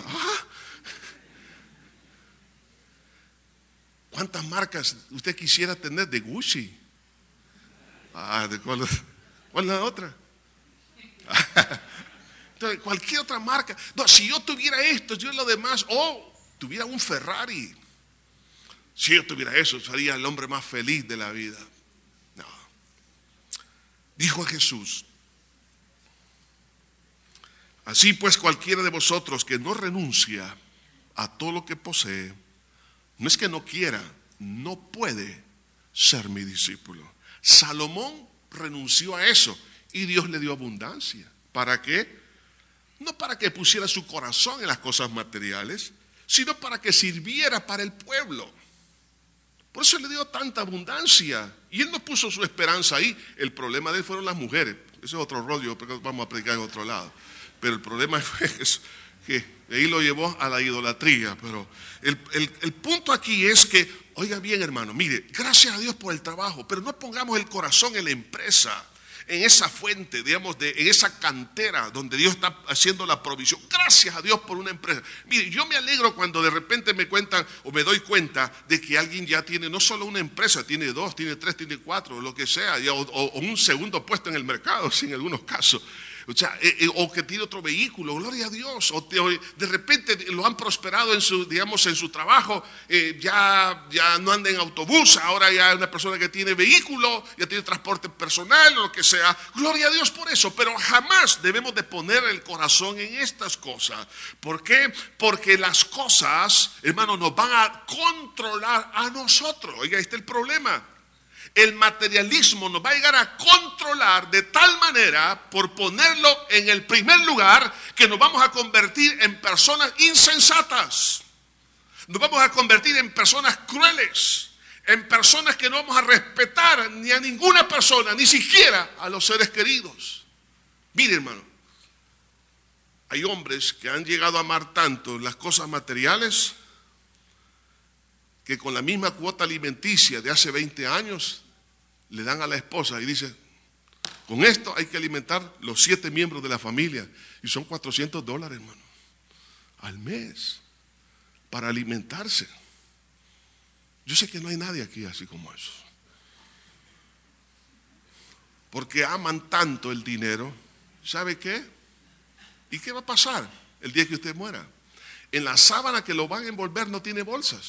¿Cuántas marcas usted quisiera tener de Gucci? ¿Cuál es la otra? Entonces, cualquier otra marca. No, si yo tuviera esto, yo lo demás, tuviera un Ferrari. Si yo tuviera eso, sería el hombre más feliz de la vida. Dijo Jesús: así pues, cualquiera de vosotros que no renuncia a todo lo que posee, no es que no quiera, no puede ser mi discípulo. Salomón renunció a eso y Dios le dio abundancia. ¿Para qué? No para que pusiera su corazón en las cosas materiales, sino para que sirviera para el pueblo. Por eso le dio tanta abundancia. Y él no puso su esperanza ahí. El problema de él fueron las mujeres. Ese es otro rollo, porque vamos a predicar en otro lado. Pero el problema es que ahí lo llevó a la idolatría. Pero el punto aquí es que, oiga bien, hermano, mire, gracias a Dios por el trabajo, pero no pongamos el corazón en la empresa, en esa fuente, digamos, en esa cantera donde Dios está haciendo la provisión. Gracias a Dios por una empresa. Mire, yo me alegro cuando de repente me cuentan o me doy cuenta de que alguien ya tiene no solo una empresa, tiene 2, tiene 3, tiene 4, lo que sea, o un segundo puesto en el mercado, en algunos casos. O sea, o que tiene otro vehículo, gloria a Dios, o de repente lo han prosperado en su trabajo, ya no anda en autobús, ahora ya es una persona que tiene vehículo, ya tiene transporte personal o lo que sea, gloria a Dios por eso, pero jamás debemos de poner el corazón en estas cosas. ¿Por qué? Porque las cosas, hermano, nos van a controlar a nosotros. Oiga, este es el problema. El materialismo nos va a llegar a controlar de tal manera, por ponerlo en el primer lugar, que nos vamos a convertir en personas insensatas. Nos vamos a convertir en personas crueles, en personas que no vamos a respetar ni a ninguna persona, ni siquiera a los seres queridos. Mire, hermano, hay hombres que han llegado a amar tanto las cosas materiales que con la misma cuota alimenticia de hace 20 años le dan a la esposa y dice: con esto hay que alimentar los 7 miembros de la familia, y son $400, hermano, al mes para alimentarse. Yo sé que no hay nadie aquí así como eso, porque aman tanto el dinero. ¿Sabe qué? ¿Y qué va a pasar el día que usted muera? En la sábana que lo van a envolver no tiene bolsas.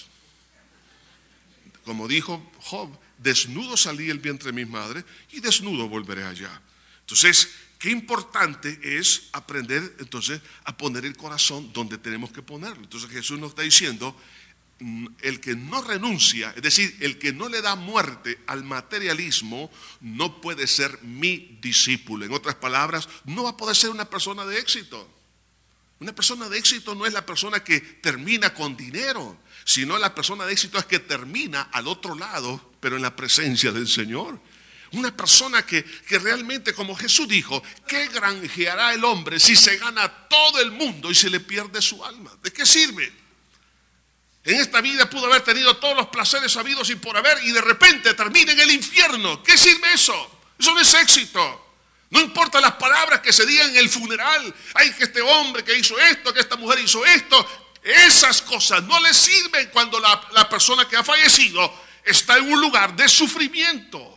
Como dijo Job: desnudo salí del vientre de mi madre y desnudo volveré allá. Entonces, qué importante es aprender entonces a poner el corazón donde tenemos que ponerlo. Entonces Jesús nos está diciendo, el que no renuncia, es decir, el que no le da muerte al materialismo, no puede ser mi discípulo. En otras palabras, no va a poder ser una persona de éxito. Una persona de éxito no es la persona que termina con dinero, sino la persona de éxito es que termina al otro lado, pero en la presencia del Señor. Una persona que realmente, como Jesús dijo, ¿qué granjeará el hombre si se gana todo el mundo y se le pierde su alma? ¿De qué sirve? En esta vida pudo haber tenido todos los placeres habidos y por haber y de repente termina en el infierno. ¿Qué sirve eso? Eso no es éxito. No importa las palabras que se digan en el funeral. Ay, que este hombre que hizo esto, que esta mujer hizo esto. Esas cosas no le sirven cuando la persona que ha fallecido está en un lugar de sufrimiento.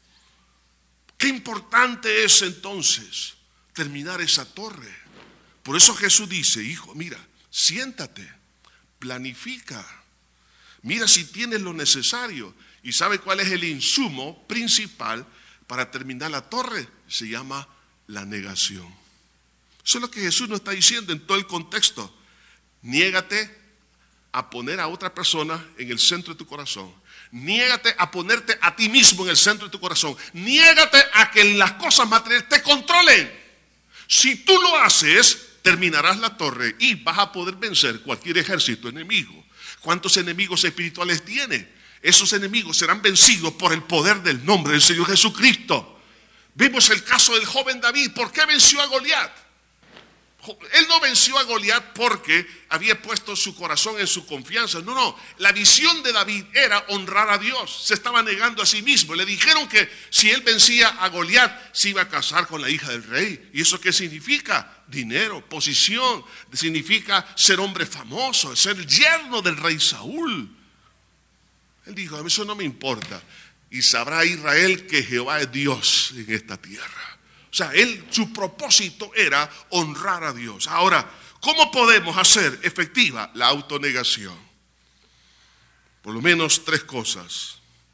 Qué importante es entonces terminar esa torre. Por eso Jesús dice, hijo, mira, siéntate, planifica, mira si tienes lo necesario. ¿Y sabe cuál es el insumo principal para terminar la torre? Se llama la negación. Eso es lo que Jesús nos está diciendo en todo el contexto. Niégate a poner a otra persona en el centro de tu corazón. Niégate a ponerte a ti mismo en el centro de tu corazón. Niégate a que las cosas materiales te controlen. Si tú lo haces, terminarás la torre y vas a poder vencer cualquier ejército enemigo. ¿Cuántos enemigos espirituales tiene? Esos enemigos serán vencidos por el poder del nombre del Señor Jesucristo. Vimos el caso del joven David. ¿Por qué venció a Goliat? Él no venció a Goliat porque había puesto su corazón en su confianza. No. La visión de David era honrar a Dios. Se estaba negando a sí mismo. Le dijeron que si él vencía a Goliat, se iba a casar con la hija del rey. ¿Y eso qué significa? Dinero, posición. Significa ser hombre famoso, ser el yerno del rey Saúl. Él dijo, a mí eso no me importa. Y sabrá Israel que Jehová es Dios en esta tierra. O sea, su propósito era honrar a Dios. Ahora, ¿cómo podemos hacer efectiva la autonegación? Por lo menos 3 cosas.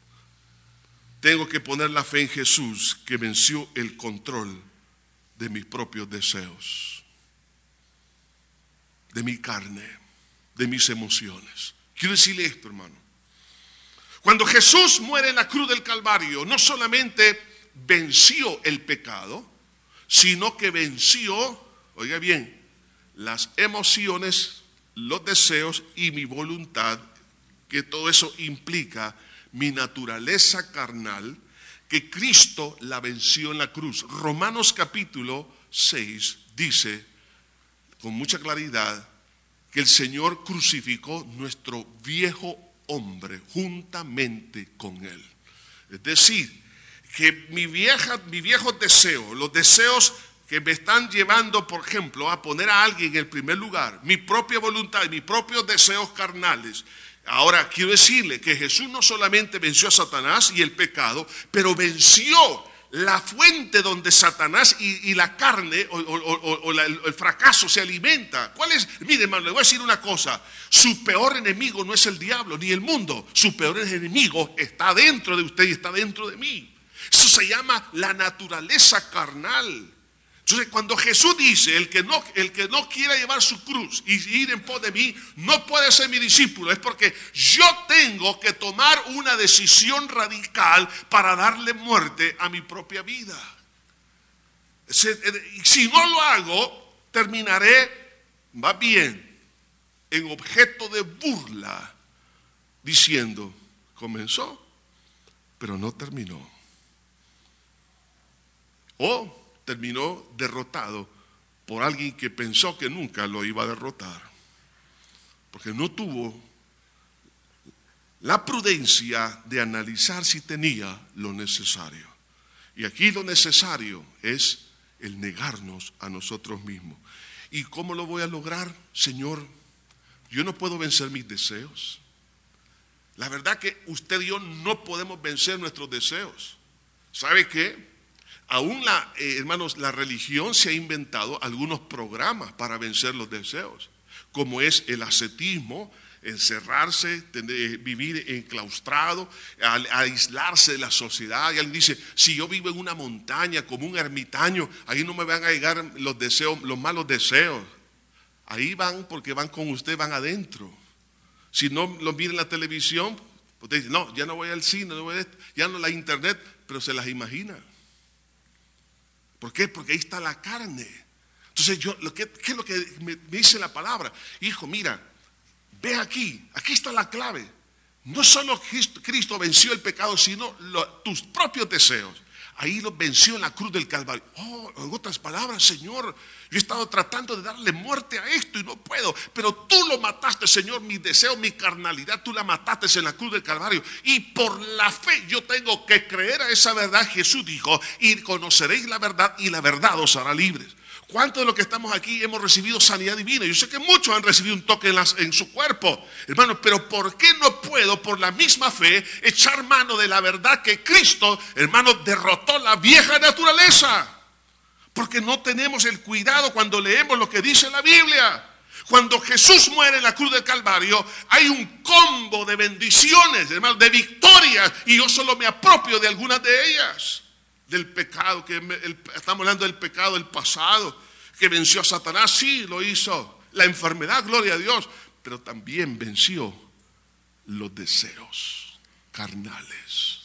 Tengo que poner la fe en Jesús, que venció el control de mis propios deseos, de mi carne, de mis emociones. Quiero decirle esto, hermano. Cuando Jesús muere en la cruz del Calvario, no solamente venció el pecado, sino que venció, oiga bien, las emociones, los deseos y mi voluntad, que todo eso implica mi naturaleza carnal, que Cristo la venció en la cruz. Romanos capítulo 6 dice con mucha claridad que el Señor crucificó nuestro viejo hombre juntamente con él. Es decir, que mi viejo deseo, los deseos que me están llevando, por ejemplo, a poner a alguien en el primer lugar, mi propia voluntad y mis propios deseos carnales. Ahora, quiero decirle que Jesús no solamente venció a Satanás y el pecado, pero venció la fuente donde Satanás y la carne o el fracaso se alimenta. ¿Cuál es? Mire, hermano, le voy a decir una cosa. Su peor enemigo no es el diablo ni el mundo. Su peor enemigo está dentro de usted y está dentro de mí. Eso se llama la naturaleza carnal. Entonces, cuando Jesús dice, el que no quiera llevar su cruz y ir en pos de mí, no puede ser mi discípulo, es porque yo tengo que tomar una decisión radical para darle muerte a mi propia vida. Si no lo hago, terminaré, va bien, en objeto de burla, diciendo, comenzó, pero no terminó. O terminó derrotado por alguien que pensó que nunca lo iba a derrotar, porque no tuvo la prudencia de analizar si tenía lo necesario. Y aquí lo necesario es el negarnos a nosotros mismos. ¿Y cómo lo voy a lograr? Señor, yo no puedo vencer mis deseos. La verdad que usted y yo no podemos vencer nuestros deseos. ¿Sabe qué? Aún hermanos, la religión se ha inventado algunos programas para vencer los deseos. como es el ascetismo, encerrarse, vivir enclaustrado, aislarse de la sociedad. Y alguien dice, si yo vivo en una montaña como un ermitaño, ahí no me van a llegar los deseos, los malos deseos. Ahí van porque van con usted, van adentro. Si no lo miran en la televisión, usted dice, no, ya no voy al cine, no voy ya no a la internet, pero se las imagina. ¿Por qué? Porque ahí está la carne. Entonces, ¿qué es lo que me dice la palabra? Hijo, mira, ve aquí está la clave. No solo Cristo venció el pecado, sino tus propios deseos. Ahí lo venció en la cruz del Calvario. Oh, en otras palabras, Señor, yo he estado tratando de darle muerte a esto y no puedo, pero tú lo mataste, Señor, mi deseo, mi carnalidad, tú la mataste en la cruz del Calvario. Y por la fe yo tengo que creer a esa verdad. Jesús dijo, y conoceréis la verdad y la verdad os hará libres. ¿Cuántos de los que estamos aquí hemos recibido sanidad divina? Yo sé que muchos han recibido un toque en su cuerpo, hermano, pero ¿por qué no puedo por la misma fe echar mano de la verdad que Cristo, hermano, derrotó la vieja naturaleza? Porque no tenemos el cuidado cuando leemos lo que dice la Biblia. Cuando Jesús muere en la cruz del Calvario, hay un combo de bendiciones, hermano, de victorias, y yo solo me apropio de algunas de ellas. Del pecado, estamos hablando del pecado del pasado, que venció a Satanás, sí, lo hizo. La enfermedad, gloria a Dios, pero también venció los deseos carnales.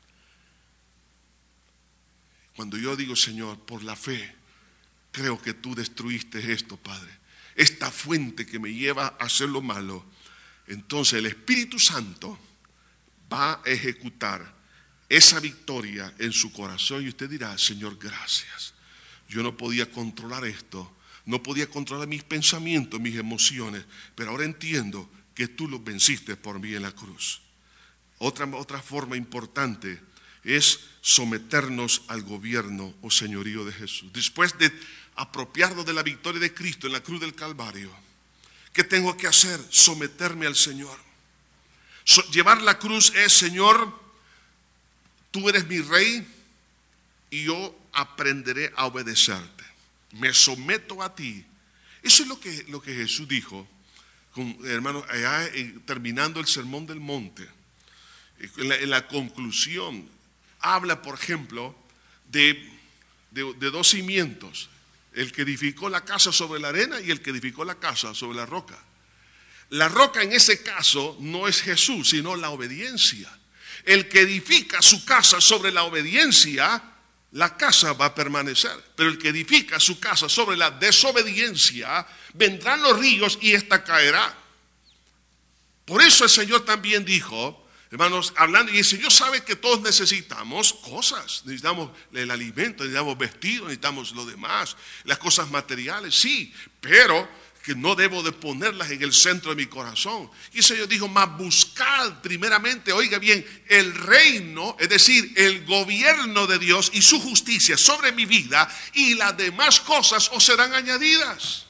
Cuando yo digo, Señor, por la fe, creo que tú destruiste esto, Padre, esta fuente que me lleva a hacer lo malo, entonces el Espíritu Santo va a ejecutar esa victoria en su corazón y usted dirá, Señor, gracias. Yo no podía controlar esto, no podía controlar mis pensamientos, mis emociones, pero ahora entiendo que tú los venciste por mí en la cruz. Otra forma importante es someternos al gobierno o señorío de Jesús. Después de apropiarnos de la victoria de Cristo en la cruz del Calvario, ¿qué tengo que hacer? Someterme al Señor. Llevar la cruz es, Señor, tú eres mi rey y yo aprenderé a obedecerte. Me someto a ti. Eso es lo que Jesús dijo, hermanos, allá terminando el Sermón del Monte. En la conclusión, habla, por ejemplo, de dos cimientos. El que edificó la casa sobre la arena y el que edificó la casa sobre la roca. La roca en ese caso no es Jesús, sino la obediencia. El que edifica su casa sobre la obediencia, la casa va a permanecer. Pero el que edifica su casa sobre la desobediencia, vendrán los ríos y ésta caerá. Por eso el Señor también dijo, hermanos, hablando, y el Señor sabe que todos necesitamos cosas. Necesitamos el alimento, necesitamos vestidos, necesitamos lo demás, las cosas materiales, sí, pero que no debo de ponerlas en el centro de mi corazón. Y el Señor dijo, mas buscad primeramente, oiga bien, el reino, es decir, el gobierno de Dios y su justicia sobre mi vida, y las demás cosas os serán añadidas.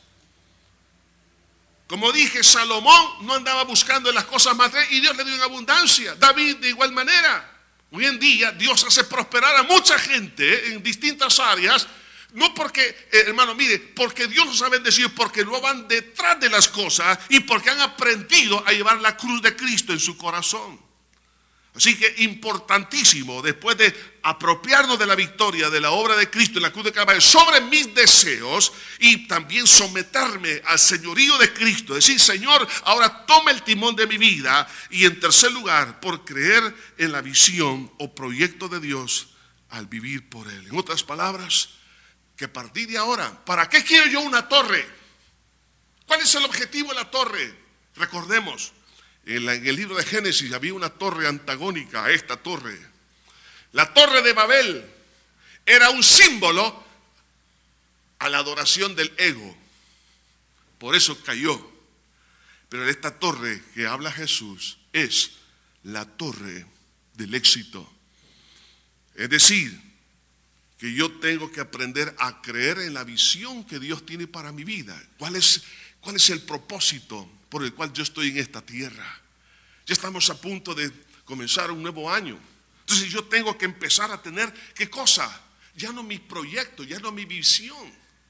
Como dije, Salomón no andaba buscando las cosas materiales y Dios le dio en abundancia. David de igual manera. Hoy en día Dios hace prosperar a mucha gente en distintas áreas. No porque, hermano, mire, porque Dios los ha bendecido, porque no van detrás de las cosas y porque han aprendido a llevar la cruz de Cristo en su corazón. Así que importantísimo, después de apropiarnos de la victoria de la obra de Cristo en la cruz de Calvario sobre mis deseos y también someterme al señorío de Cristo, decir, Señor, ahora toma el timón de mi vida, y en tercer lugar, por creer en la visión o proyecto de Dios al vivir por Él. En otras palabras, que a partir de ahora, ¿para qué quiero yo una torre? ¿Cuál es el objetivo de la torre? Recordemos, en el libro de Génesis había una torre antagónica a esta torre. La torre de Babel era un símbolo a la adoración del ego. Por eso cayó. Pero esta torre que habla Jesús es la torre del éxito. Es decir, que yo tengo que aprender a creer en la visión que Dios tiene para mi vida. ¿Cuál es el propósito por el cual yo estoy en esta tierra? Ya estamos a punto de comenzar un nuevo año. Entonces yo tengo que empezar a tener, ¿qué cosa? Ya no mi proyecto, ya no mi visión.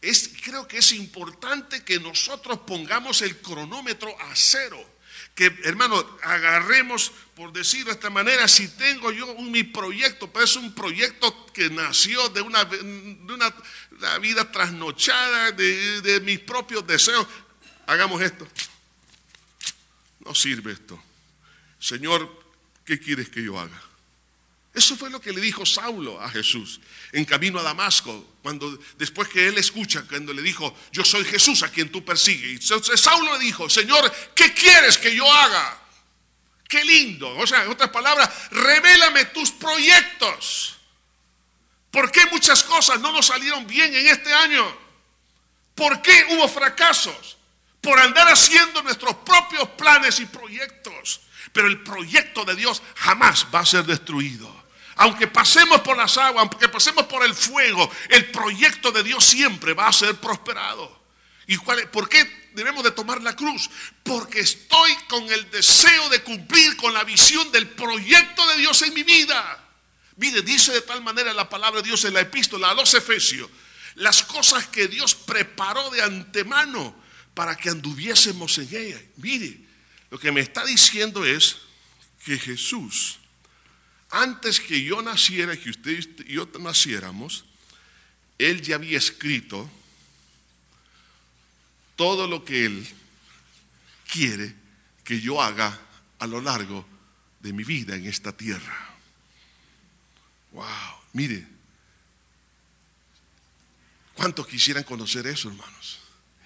creo que es importante que nosotros pongamos el cronómetro a cero. Que, hermano, agarremos, por decirlo de esta manera, si tengo yo mi proyecto, pero es un proyecto que nació de una vida trasnochada, de mis propios deseos, hagamos esto. No sirve esto. Señor, ¿qué quieres que yo haga? Eso fue lo que le dijo Saulo a Jesús en camino a Damasco, después que él escucha, cuando le dijo, yo soy Jesús a quien tú persigues. Y entonces Saulo le dijo, Señor, ¿qué quieres que yo haga? Qué lindo. O sea, en otras palabras, revélame tus proyectos. ¿Por qué muchas cosas no nos salieron bien en este año? ¿Por qué hubo fracasos? Por andar haciendo nuestros propios planes y proyectos. Pero el proyecto de Dios jamás va a ser destruido. Aunque pasemos por las aguas, aunque pasemos por el fuego, el proyecto de Dios siempre va a ser prosperado. ¿Y por qué debemos de tomar la cruz? Porque estoy con el deseo de cumplir con la visión del proyecto de Dios en mi vida. Mire, dice de tal manera la palabra de Dios en la epístola a los Efesios, las cosas que Dios preparó de antemano para que anduviésemos en ella. Mire, lo que me está diciendo es que Jesús, antes que yo naciera, que usted y yo naciéramos, Él ya había escrito todo lo que Él quiere que yo haga a lo largo de mi vida en esta tierra. Wow, mire, ¿cuántos quisieran conocer eso, hermanos?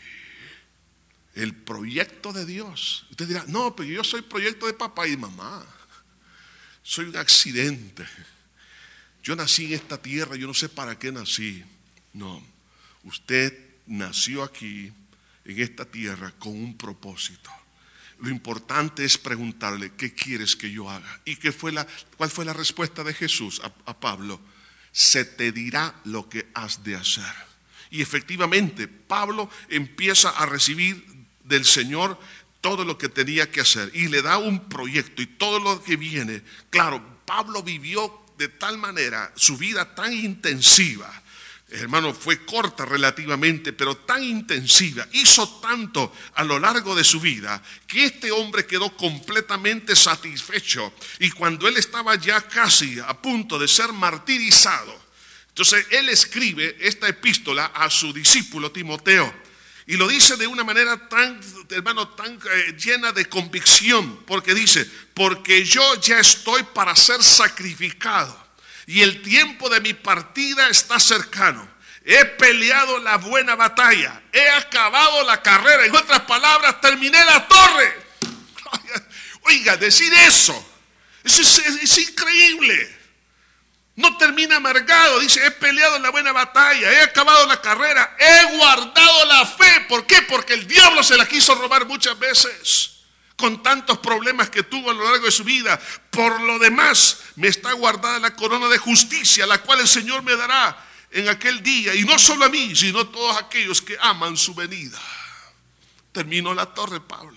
El proyecto de Dios. Usted dirá, no, pero yo soy proyecto de papá y mamá. Soy un accidente. Yo nací en esta tierra, yo no sé para qué nací. No, usted nació aquí, en esta tierra, con un propósito. Lo importante es preguntarle, ¿qué quieres que yo haga? ¿Y cuál fue la respuesta de Jesús a Pablo? Se te dirá lo que has de hacer. Y efectivamente, Pablo empieza a recibir del Señor todo lo que tenía que hacer y le da un proyecto y todo lo que viene. Claro, Pablo vivió de tal manera su vida tan intensiva, hermano, fue corta relativamente, pero tan intensiva, hizo tanto a lo largo de su vida, que este hombre quedó completamente satisfecho. Y cuando él estaba ya casi a punto de ser martirizado, entonces él escribe esta epístola a su discípulo Timoteo. Y lo dice de una manera tan llena de convicción, porque dice, porque yo ya estoy para ser sacrificado y el tiempo de mi partida está cercano. He peleado la buena batalla, he acabado la carrera. En otras palabras, terminé la torre. Oiga, decir eso es increíble. No termina amargado, dice, he peleado la buena batalla, he acabado la carrera, he guardado la fe. ¿Por qué? Porque el diablo se la quiso robar muchas veces, con tantos problemas que tuvo a lo largo de su vida. Por lo demás, me está guardada la corona de justicia, la cual el Señor me dará en aquel día, y no solo a mí, sino a todos aquellos que aman su venida. Terminó la torre, Pablo.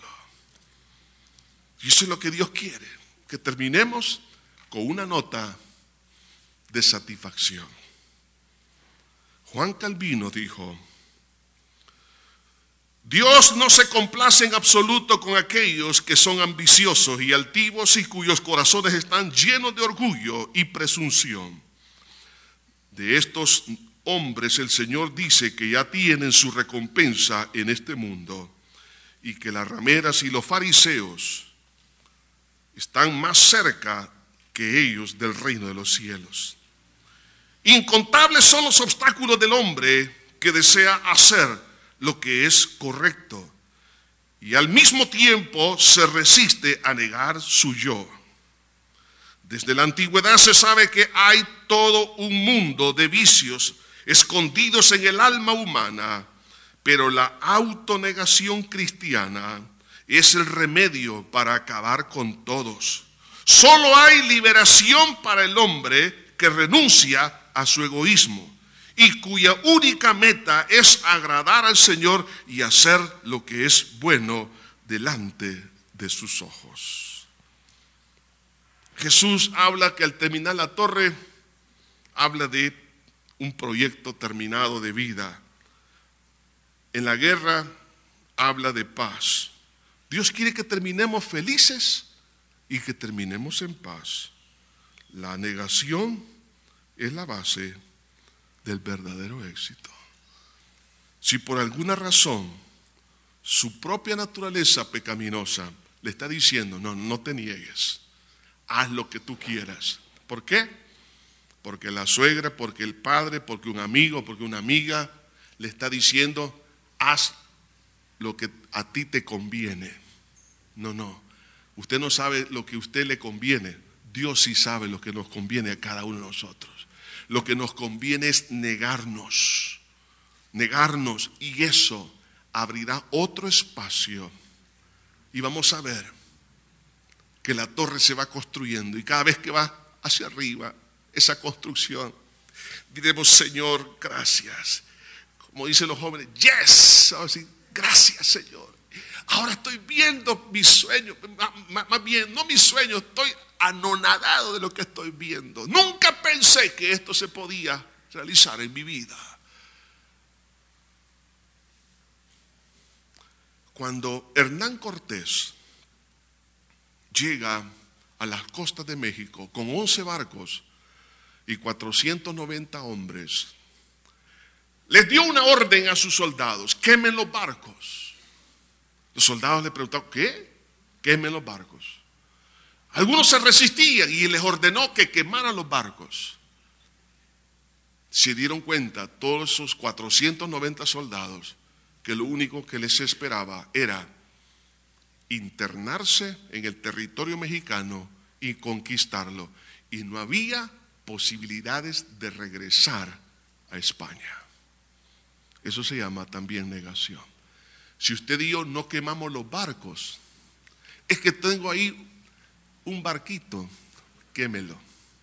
Y eso es lo que Dios quiere, que terminemos con una nota de satisfacción. Juan Calvino dijo, Dios no se complace en absoluto con aquellos que son ambiciosos y altivos y cuyos corazones están llenos de orgullo y presunción. De estos hombres el Señor dice que ya tienen su recompensa en este mundo y que las rameras y los fariseos están más cerca que ellos del reino de los cielos. Incontables son los obstáculos del hombre que desea hacer lo que es correcto y al mismo tiempo se resiste a negar su yo. Desde la antigüedad se sabe que hay todo un mundo de vicios escondidos en el alma humana, pero la autonegación cristiana es el remedio para acabar con todos. Solo hay liberación para el hombre que renuncia a su egoísmo y cuya única meta es agradar al Señor y hacer lo que es bueno delante de sus ojos. Jesús habla que al terminar la torre, habla de un proyecto terminado de vida en la guerra habla de paz. Dios quiere que terminemos felices y que terminemos en paz. La negación es la base del verdadero éxito. Si por alguna razón su propia naturaleza pecaminosa le está diciendo, no te niegues, haz lo que tú quieras. ¿Por qué? Porque la suegra, porque el padre, porque un amigo, porque una amiga le está diciendo, haz lo que a ti te conviene. No, usted no sabe lo que a usted le conviene. Dios sí sabe lo que nos conviene a cada uno de nosotros. Lo que nos conviene es negarnos, y eso abrirá otro espacio y vamos a ver que la torre se va construyendo y cada vez que va hacia arriba esa construcción diremos, Señor, gracias. Como dicen los jóvenes, yes, así, gracias, Señor. Ahora estoy viendo mis sueños, más bien no mis sueños, estoy anonadado de lo que estoy viendo. Nunca pensé que esto se podía realizar en mi vida. Cuando Hernán Cortés llega a las costas de México con 11 barcos y 490 hombres, les dio una orden a sus soldados, quemen los barcos. Los soldados le preguntaron, ¿qué? Quemen los barcos. Algunos se resistían y les ordenó que quemaran los barcos. Se dieron cuenta todos esos 490 soldados que lo único que les esperaba era internarse en el territorio mexicano y conquistarlo. Y no había posibilidades de regresar a España. Eso se llama también negación. Si usted y yo no quemamos los barcos, es que tengo ahí un barquito, quémelo.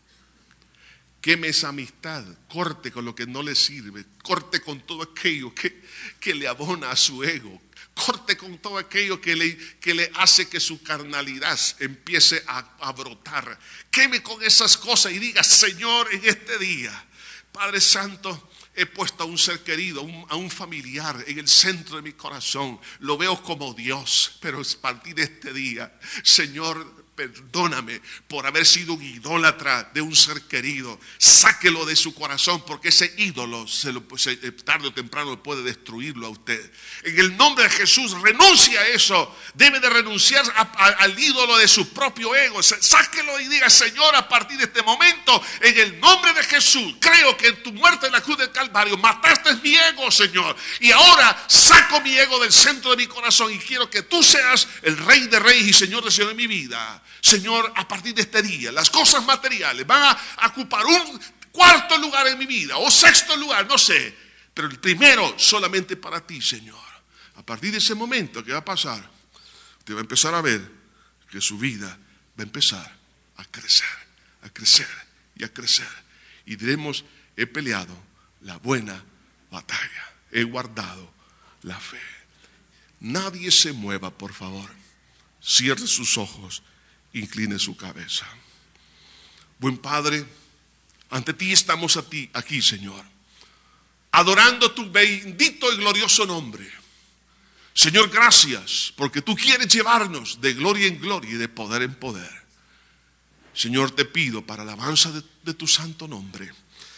Queme esa amistad, corte con lo que no le sirve, corte con todo aquello que le abona a su ego, corte con todo aquello que le hace que su carnalidad empiece a brotar. Queme con esas cosas y diga, Señor, en este día, Padre Santo, he puesto a un ser querido, a un familiar en el centro de mi corazón. Lo veo como Dios, pero es a partir de este día, Señor, perdóname por haber sido un idólatra de un ser querido. Sáquelo de su corazón porque ese ídolo tarde o temprano puede destruirlo a usted. En el nombre de Jesús, renuncia a eso. Debe de renunciar al ídolo de su propio ego. Sáquelo y diga, Señor, a partir de este momento, en el nombre de Jesús, creo que en tu muerte en la cruz del Calvario mataste mi ego, Señor. Y ahora saco mi ego del centro de mi corazón y quiero que tú seas el Rey de Reyes y Señor de Señor de mi vida. Señor, a partir de este día, las cosas materiales van a ocupar un cuarto lugar en mi vida, o sexto lugar, no sé, pero el primero solamente para ti, Señor. A partir de ese momento, ¿qué va a pasar? Usted va a empezar a ver que su vida va a empezar a crecer y a crecer. Y diremos, he peleado la buena batalla, he guardado la fe. Nadie se mueva, por favor. Cierre sus ojos. Incline su cabeza. Buen Padre, ante ti estamos aquí, Señor, adorando tu bendito y glorioso nombre. Señor, gracias, porque tú quieres llevarnos de gloria en gloria y de poder en poder. Señor, te pido para alabanza de tu santo nombre,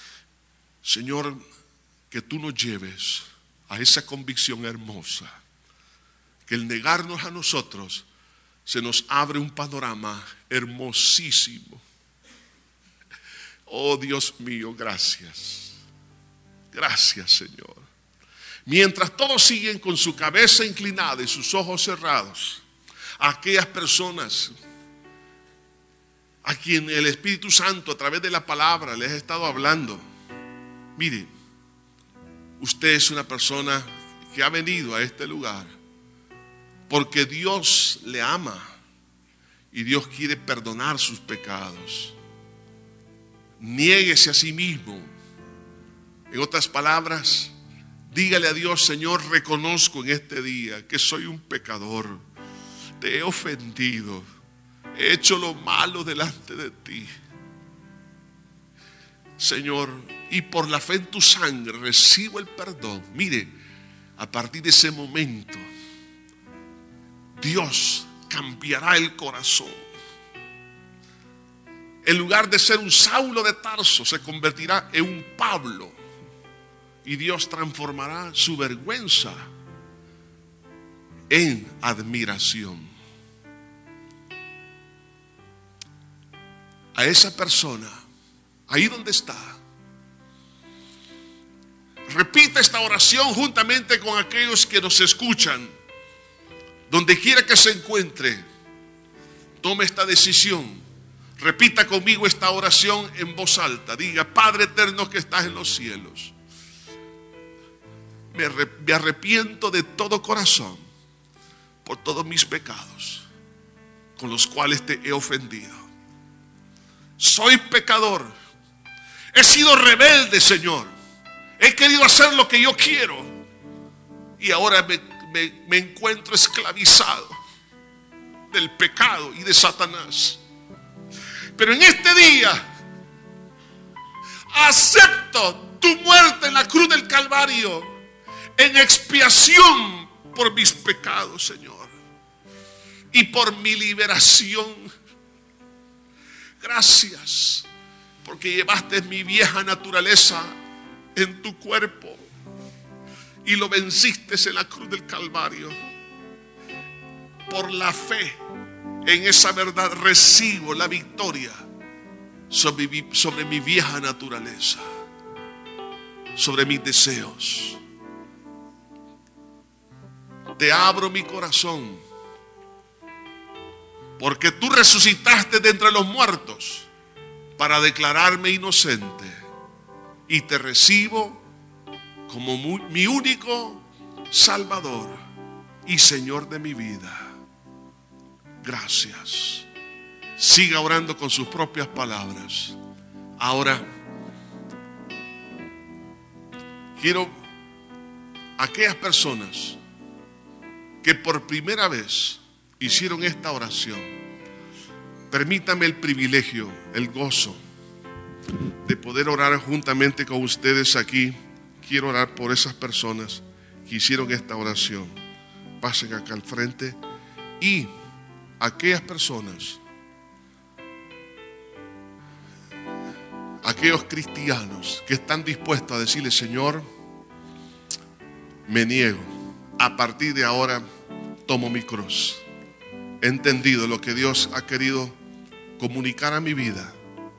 Señor, que tú nos lleves a esa convicción hermosa, que el negarnos a nosotros se nos abre un panorama hermosísimo. Oh Dios mío, gracias. Gracias, Señor. Mientras todos siguen con su cabeza inclinada y sus ojos cerrados, a aquellas personas a quien el Espíritu Santo a través de la palabra les ha estado hablando, mire, usted es una persona que ha venido a este lugar porque Dios le ama y Dios quiere perdonar sus pecados. Niéguese a sí mismo. En otras palabras, dígale a Dios, Señor, reconozco en este día que soy un pecador. Te he ofendido. He hecho lo malo delante de ti. Señor, y por la fe en tu sangre recibo el perdón. Mire, a partir de ese momento, Dios cambiará el corazón. En lugar de ser un Saulo de Tarso, se convertirá en un Pablo. Y Dios transformará su vergüenza en admiración. A esa persona, ahí donde está, repita esta oración juntamente con aquellos que nos escuchan. Donde quiera que se encuentre, tome esta decisión. Repita conmigo esta oración en voz alta. Diga: Padre eterno que estás en los cielos, me arrepiento de todo corazón por todos mis pecados con los cuales te he ofendido. Soy pecador. He sido rebelde, Señor. He querido hacer lo que yo quiero. Y ahora me encuentro esclavizado del pecado y de Satanás. Pero en este día acepto tu muerte en la cruz del Calvario en expiación por mis pecados, Señor, y por mi liberación. Gracias porque llevaste mi vieja naturaleza en tu cuerpo y lo venciste en la cruz del Calvario. Por la fe en esa verdad recibo la victoria sobre mi vieja naturaleza, sobre mis deseos. Te abro mi corazón, porque tú resucitaste de entre los muertos para declararme inocente, y te recibo como mi único Salvador y Señor de mi vida. Gracias. Siga orando con sus propias palabras. Ahora quiero aquellas personas que por primera vez hicieron esta oración, permítame el privilegio, el gozo de poder orar juntamente con ustedes aquí. Quiero orar por esas personas que hicieron esta oración. Pasen acá al frente. Y aquellas personas, aquellos cristianos que están dispuestos a decirle: Señor, me niego, a partir de ahora tomo mi cruz. He entendido lo que Dios ha querido comunicar a mi vida.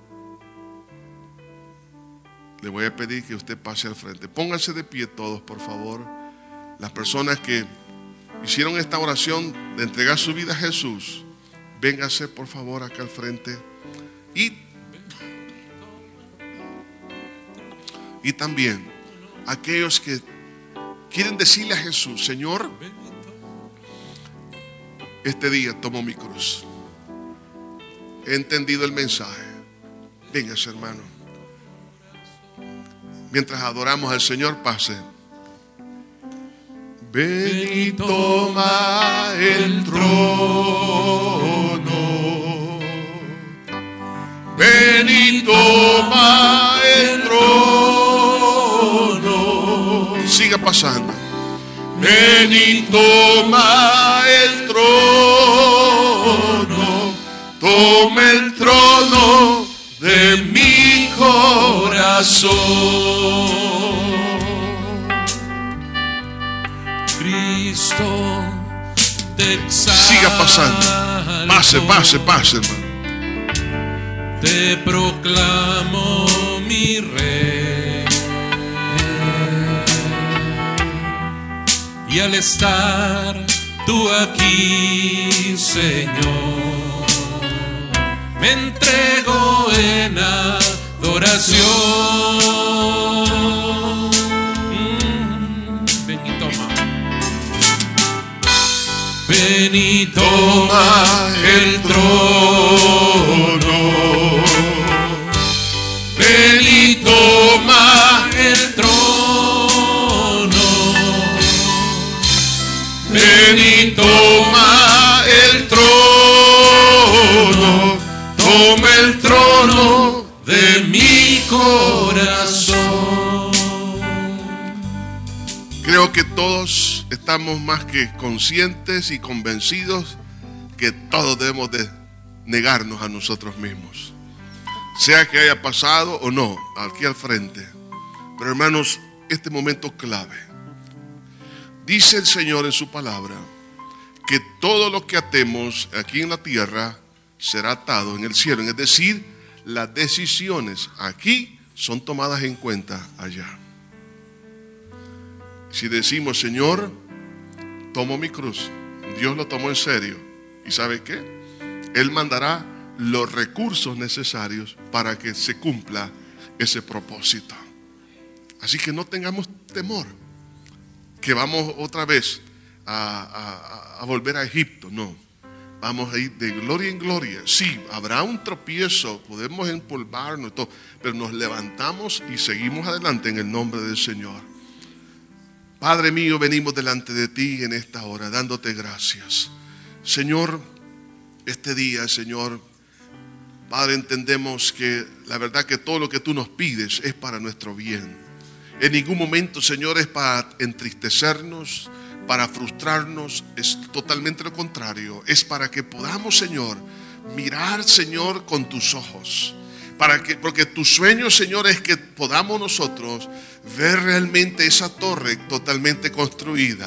Le voy a pedir que usted pase al frente. Pónganse de pie todos, por favor. Las personas que hicieron esta oración de entregar su vida a Jesús, vénganse por favor acá al frente. Y también aquellos que quieren decirle a Jesús: Señor, este día tomo mi cruz. He entendido el mensaje. Véngase, hermano. Mientras adoramos al Señor, pase. Ven y toma el trono. Ven y toma el trono. Siga pasando. Ven y toma el trono. Toma el trono de mi corazón. Cristo te exalto. Siga pasando. Pase, hermano. Te proclamo mi Rey. Y al estar tú aquí, Señor, me entrego en adoración. Ven y toma. Ven y toma el trono. Ven y toma el trono. Ven y toma el trono. Toma el trono de mi corazón. Creo creo que todos estamos más que conscientes y convencidos que todos debemos de negarnos a nosotros mismos, sea que haya pasado o no, aquí al frente. Pero hermanos, este momento clave, dice el Señor en su palabra que todo lo que atemos aquí en la tierra será atado en el cielo. Es decir, las decisiones aquí son tomadas en cuenta allá. Si decimos, Señor, tomo mi cruz, Dios lo tomó en serio. ¿Y sabe qué? Él mandará los recursos necesarios para que se cumpla ese propósito. Así que no tengamos temor que vamos otra vez a volver a Egipto. No, vamos a ir de gloria en gloria. Sí, habrá un tropiezo, podemos empolvarnos y todo, pero nos levantamos y seguimos adelante en el nombre del Señor. Padre mío, venimos delante de ti en esta hora, dándote gracias. Señor, este día, Señor, Padre, entendemos que la verdad que todo lo que tú nos pides es para nuestro bien. En ningún momento, Señor, es para entristecernos, para frustrarnos, es totalmente lo contrario. Es para que podamos, Señor, mirar, Señor, con tus ojos. Porque tu sueño, Señor, es que podamos nosotros ver realmente esa torre totalmente construida.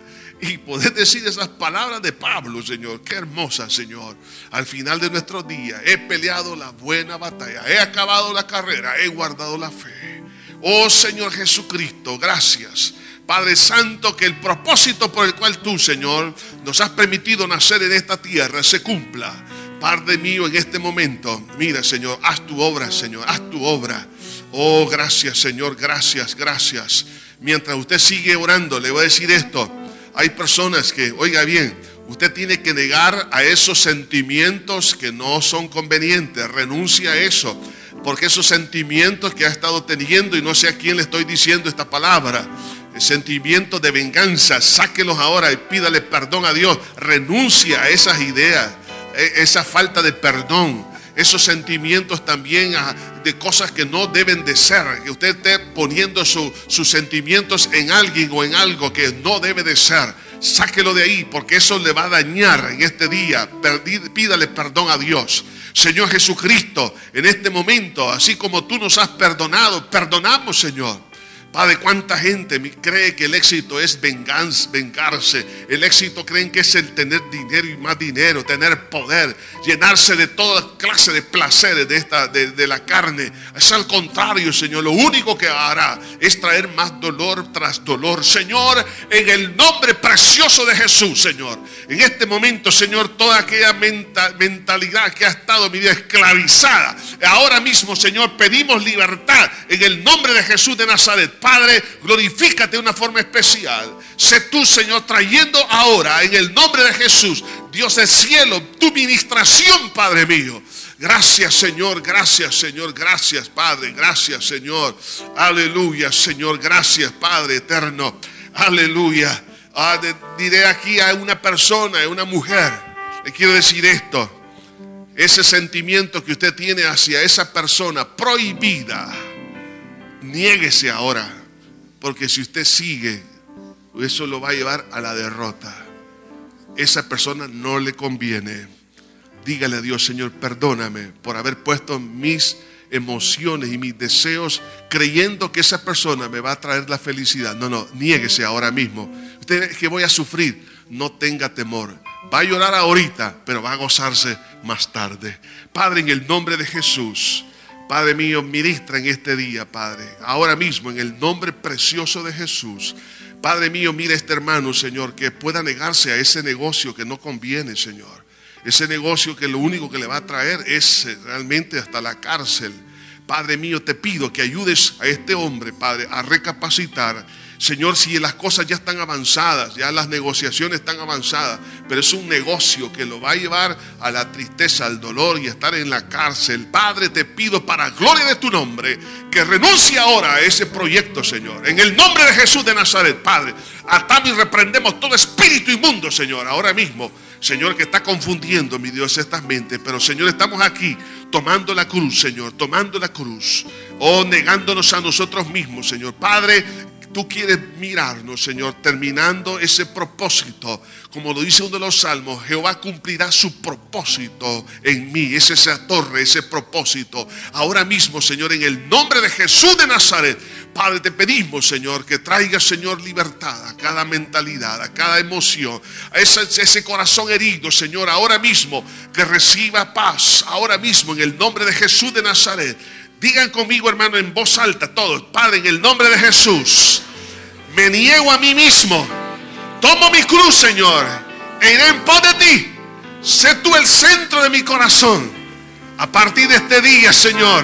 Y poder decir esas palabras de Pablo, Señor, qué hermosa, Señor. Al final de nuestro día, he peleado la buena batalla, he acabado la carrera, he guardado la fe. Oh Señor Jesucristo, gracias. Padre Santo, que el propósito por el cual tú, Señor, nos has permitido nacer en esta tierra se cumpla. Padre mío, en este momento, mira, Señor, haz tu obra, Señor, haz tu obra. Oh, gracias, Señor, gracias, gracias. Mientras usted sigue orando, le voy a decir esto. Hay personas que, oiga bien, usted tiene que negar a esos sentimientos que no son convenientes. Renuncia a eso, porque esos sentimientos que ha estado teniendo, y no sé a quién le estoy diciendo esta palabra, el sentimiento de venganza, sáquelos ahora y pídale perdón a Dios. Renuncia a esas ideas, esa falta de perdón, esos sentimientos también de cosas que no deben de ser, que usted esté poniendo sus sentimientos en alguien o en algo que no debe de ser. Sáquelo de ahí, porque eso le va a dañar en este día. Pídale perdón a Dios. Señor Jesucristo, en este momento, así como tú nos has perdonado, perdonamos, Señor. Padre, cuánta gente cree que el éxito es vengarse. El éxito creen que es el tener dinero y más dinero, tener poder, llenarse de toda clase de placeres de la carne. Es al contrario, Señor. Lo único que hará es traer más dolor tras dolor. Señor, en el nombre precioso de Jesús, Señor. En este momento, Señor, toda aquella mentalidad que ha estado, mi vida, esclavizada, ahora mismo, Señor, pedimos libertad en el nombre de Jesús de Nazaret. Padre, glorifícate de una forma especial. Sé tú, Señor, trayendo ahora en el nombre de Jesús, Dios del cielo, tu ministración, Padre mío. Gracias, Señor, gracias, Señor, gracias, Padre, gracias, Señor. Aleluya, Señor, gracias, Padre eterno. Aleluya. Diré aquí a una persona, a una mujer, le quiero decir esto. Ese sentimiento que usted tiene hacia esa persona prohibida, niéguese ahora, porque si usted sigue, eso lo va a llevar a la derrota. Esa persona no le conviene. Dígale a Dios: Señor, perdóname por haber puesto mis emociones y mis deseos creyendo que esa persona me va a traer la felicidad. No, niéguese ahora mismo. Usted, que voy a sufrir, no tenga temor. Va a llorar ahorita, pero va a gozarse más tarde. Padre, en el nombre de Jesús, Padre mío, ministra en este día, Padre, ahora mismo, en el nombre precioso de Jesús. Padre mío, mira a este hermano, Señor, que pueda negarse a ese negocio que no conviene, Señor. Ese negocio que lo único que le va a traer es realmente hasta la cárcel. Padre mío, te pido que ayudes a este hombre, Padre, a recapacitar. Señor, si las cosas ya están avanzadas, ya las negociaciones están avanzadas, pero es un negocio que lo va a llevar a la tristeza, al dolor y a estar en la cárcel. Padre, te pido para gloria de tu nombre que renuncie ahora a ese proyecto, Señor. En el nombre de Jesús de Nazaret, Padre, atamos y reprendemos todo espíritu inmundo, Señor, ahora mismo. Señor, que está confundiendo, mi Dios, estas mentes. Pero, Señor, estamos aquí tomando la cruz, Señor, tomando la cruz. Oh, negándonos a nosotros mismos, Señor. Padre, Tú quieres mirarnos, Señor, terminando ese propósito. Como lo dice uno de los salmos, Jehová cumplirá su propósito en mí. Es esa torre, ese propósito. Ahora mismo, Señor, en el nombre de Jesús de Nazaret, Padre, te pedimos, Señor, que traiga, Señor, libertad a cada mentalidad, a cada emoción, a ese corazón herido, Señor, ahora mismo, que reciba paz, ahora mismo, en el nombre de Jesús de Nazaret. Digan conmigo, hermano, en voz alta todos: Padre, en el nombre de Jesús, me niego a mí mismo, tomo mi cruz, Señor, e iré en pos de ti. Sé tú el centro de mi corazón. A partir de este día, Señor,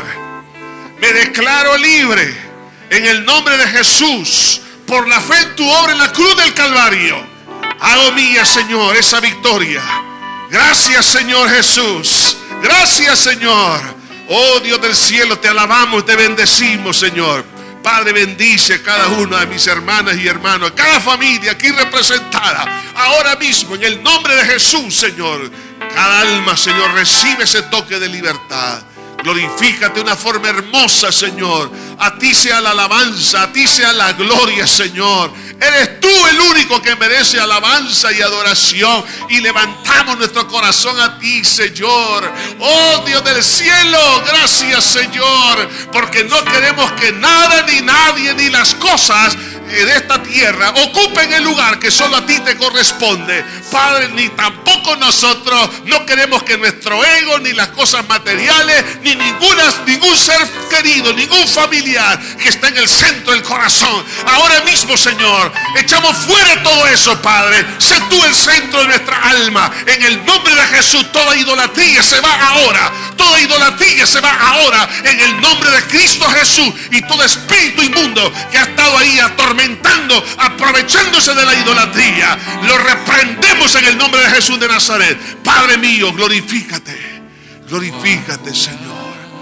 me declaro libre en el nombre de Jesús, por la fe en tu obra en la cruz del Calvario. Hago mía, Señor, esa victoria. Gracias, Señor Jesús. Gracias, Señor. Oh Dios del cielo, te alabamos, te bendecimos, Señor. Padre, bendice a cada una de mis hermanas y hermanos, a cada familia aquí representada. Ahora mismo, en el nombre de Jesús, Señor, cada alma, Señor, recibe ese toque de libertad. Glorifícate de una forma hermosa, Señor. A ti sea la alabanza, a ti sea la gloria, Señor. Eres tú el único que merece alabanza y adoración. Y levantamos nuestro corazón a ti, Señor. Oh Dios del cielo, gracias, Señor. Porque no queremos que nada, ni nadie, ni las cosas de esta tierra ocupen el lugar que solo a ti te corresponde, Padre. Ni tampoco nosotros no queremos que nuestro ego, ni las cosas materiales, ni ningún ser querido, ningún familiar que está en el centro del corazón. Ahora mismo, Señor, echamos fuera todo eso, Padre. Sé tú el centro de nuestra alma. En el nombre de Jesús, toda idolatría se va ahora. Toda idolatría se va ahora en el nombre de Cristo Jesús. Y todo espíritu inmundo que ha estado ahí atormentando, aprovechándose de la idolatría, lo reprendemos en el nombre de Jesús de Nazaret. Padre mío, glorifícate. Glorifícate, Señor.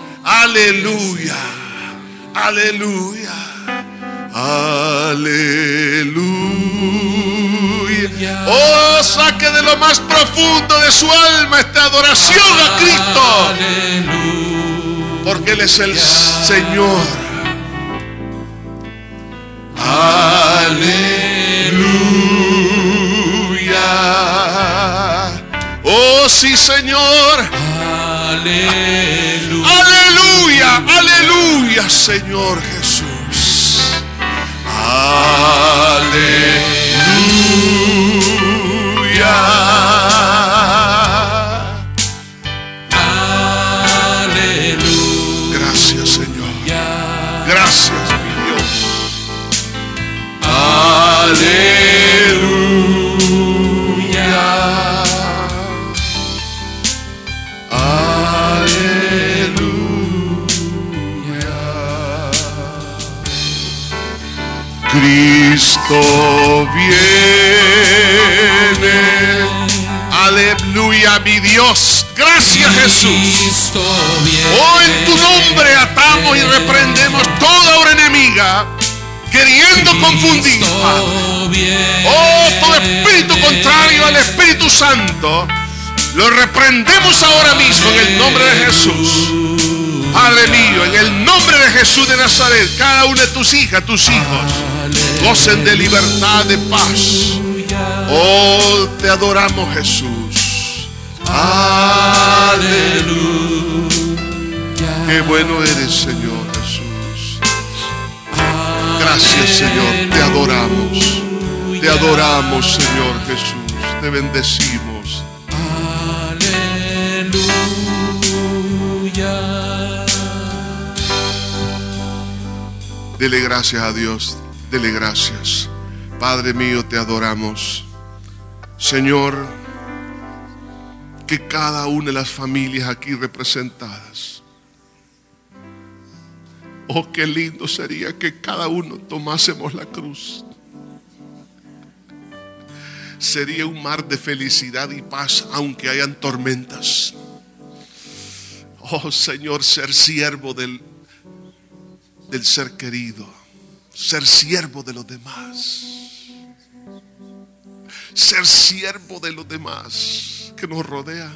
Aleluya. Aleluya. Aleluya. Oh, saque de lo más profundo de su alma esta adoración a Cristo. Porque Él es el Señor. Aleluya. Oh, sí, Señor. Aleluya. Aleluya. Aleluya, Señor Jesús. Aleluya. Aleluya. Gracias, Señor. Gracias, mi Dios. Aleluya. Aleluya. Cristo viene. Aleluya, mi Dios. Gracias, Jesús. Oh, en tu nombre atamos y reprendemos toda obra enemiga queriendo confundir. Oh, todo espíritu contrario al Espíritu Santo lo reprendemos ahora mismo en el nombre de Jesús. Padre mío, en el nombre de Jesús de Nazaret, cada una de tus hijas, tus hijos, gocen de libertad, de paz. Oh, te adoramos, Jesús. Aleluya. Qué bueno eres, Señor Jesús. Gracias, Señor. Te adoramos. Te adoramos, Señor Jesús. Te bendecimos. Aleluya. Dele gracias a Dios. Dele gracias. Padre mío, te adoramos. Señor, que cada una de las familias aquí representadas, oh, qué lindo sería que cada uno tomásemos la cruz. Sería un mar de felicidad y paz, aunque hayan tormentas. Oh, Señor, ser siervo del ser querido, ser siervo de los demás, ser siervo de los demás que nos rodean.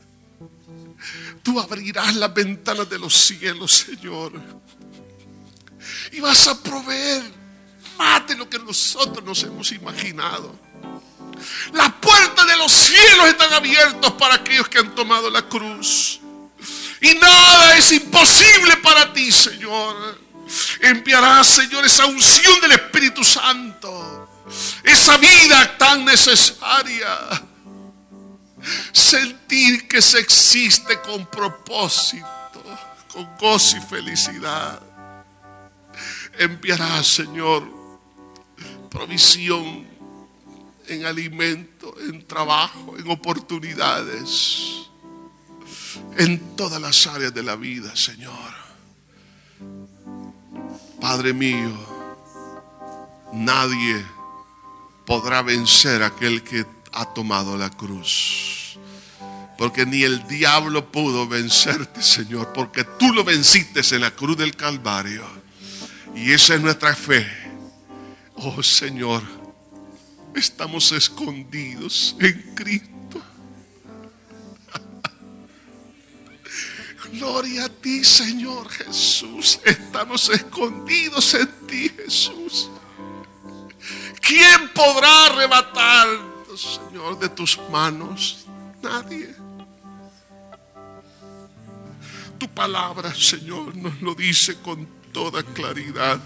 Tú abrirás las ventanas de los cielos, Señor, y vas a proveer más de lo que nosotros nos hemos imaginado. Las puertas de los cielos están abiertas para aquellos que han tomado la cruz. Y nada es imposible para ti, Señor. Enviarás, Señor, esa unción del Espíritu Santo, esa vida tan necesaria. Sentir que se existe con propósito, con gozo y felicidad. Enviarás, Señor, provisión en alimento, en trabajo, en oportunidades, en todas las áreas de la vida, Señor. Padre mío, nadie podrá vencer a aquel que ha tomado la cruz, porque ni el diablo pudo vencerte, Señor, porque tú lo venciste en la cruz del Calvario. Y esa es nuestra fe. Oh Señor, estamos escondidos en Cristo. Gloria a ti, Señor Jesús. Estamos escondidos en ti, Jesús. ¿Quién podrá arrebatarnos, Señor, de tus manos? Nadie. Tu palabra, Señor, nos lo dice con toda claridad.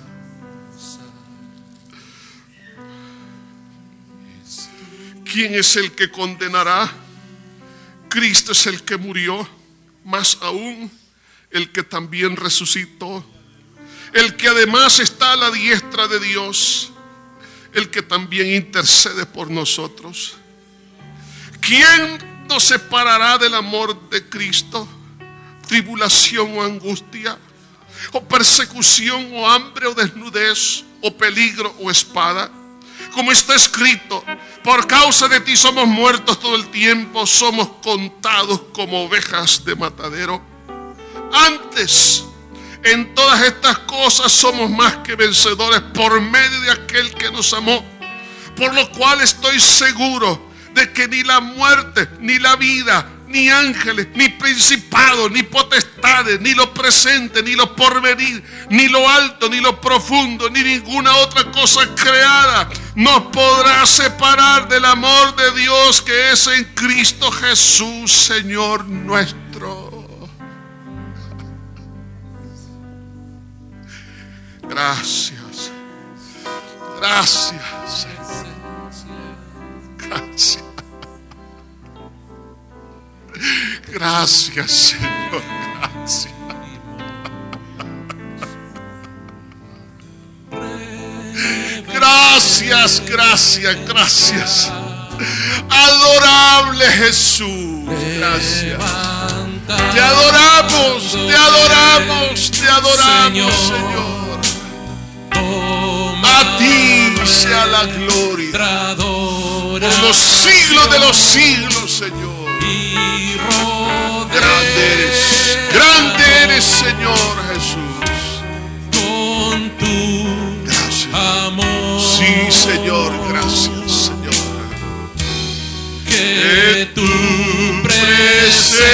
¿Quién es el que condenará? Cristo es el que murió, más aún el que también resucitó, el que además está a la diestra de Dios, el que también intercede por nosotros. ¿Quién nos separará del amor de Cristo? ¿Tribulación o angustia? ¿O persecución o hambre o desnudez? ¿O peligro o espada? Como está escrito: por causa de ti somos muertos todo el tiempo, somos contados como ovejas de matadero. Antes, en todas estas cosas somos más que vencedores por medio de aquel que nos amó. Por lo cual estoy seguro de que ni la muerte, ni la vida, ni ángeles, ni principados, ni potestades, ni lo presente, ni lo porvenir, ni lo alto, ni lo profundo, ni ninguna otra cosa creada nos podrá separar del amor de Dios que es en Cristo Jesús, Señor nuestro. Gracias. Gracias. Gracias. Gracias, Señor. Gracias. Gracias, gracias, gracias. Adorable Jesús. Gracias. Te adoramos, te adoramos, te adoramos, Señor. A ti sea la gloria por los siglos de los siglos, Señor. Grande eres, Señor Jesús. Con tu amor. Sí, Señor, gracias, Señor. Que tu presencia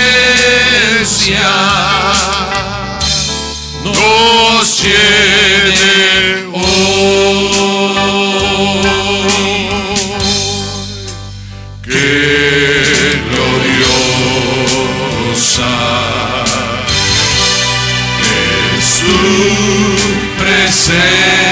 nos llene hoy. Qué gloriosa es tu presencia.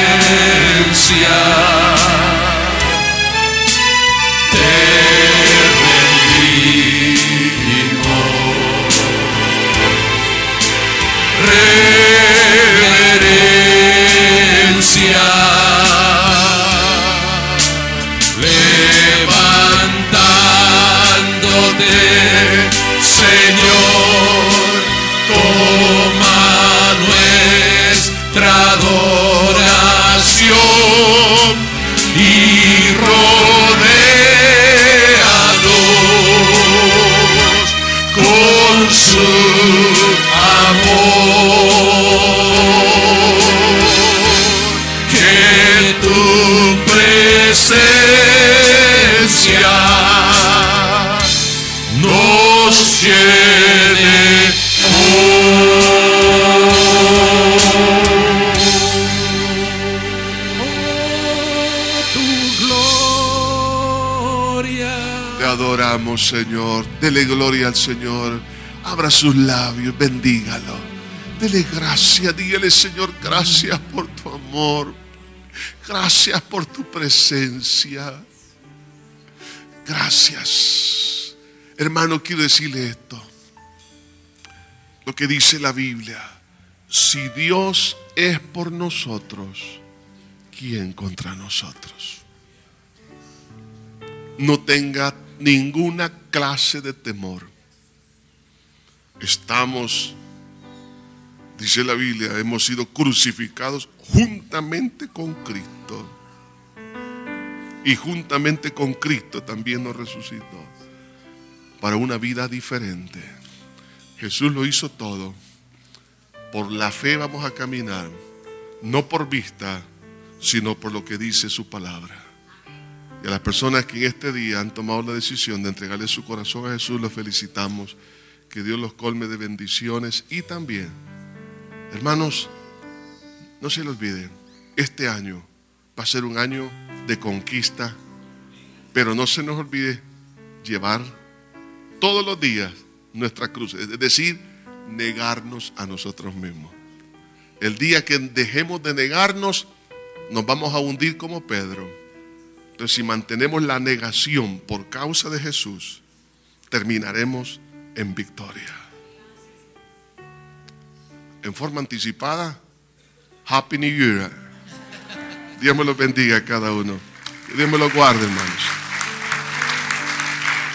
Señor, toma nuestra adoración y rodéanos con su amor. Que tu presencia nos llene hoy. Te adoramos, Señor. Dele gloria al Señor. Abra sus labios, bendígalo. Dele gracias, dígale, Señor, gracias por tu amor. Gracias por tu presencia. Gracias. Hermano, quiero decirle esto. Lo que dice la Biblia. Si Dios es por nosotros, ¿quién contra nosotros? No tenga ninguna clase de temor. Estamos, dice la Biblia, hemos sido crucificados juntamente con Cristo. Y juntamente con Cristo también nos resucitó para una vida diferente. Jesús lo hizo todo. Por la fe vamos a caminar, no por vista, sino por lo que dice su palabra. Y a las personas que en este día han tomado la decisión de entregarle su corazón a Jesús, los felicitamos. Que Dios los colme de bendiciones. Y también, hermanos, no se le olvide, este año va a ser un año de conquista, pero no se nos olvide llevar todos los días nuestra cruz, es decir, negarnos a nosotros mismos. El día que dejemos de negarnos, nos vamos a hundir como Pedro. Entonces, si mantenemos la negación por causa de Jesús, terminaremos en victoria. En forma anticipada, Happy New Year. Dios me los bendiga a cada uno. Dios me los guarde, hermanos.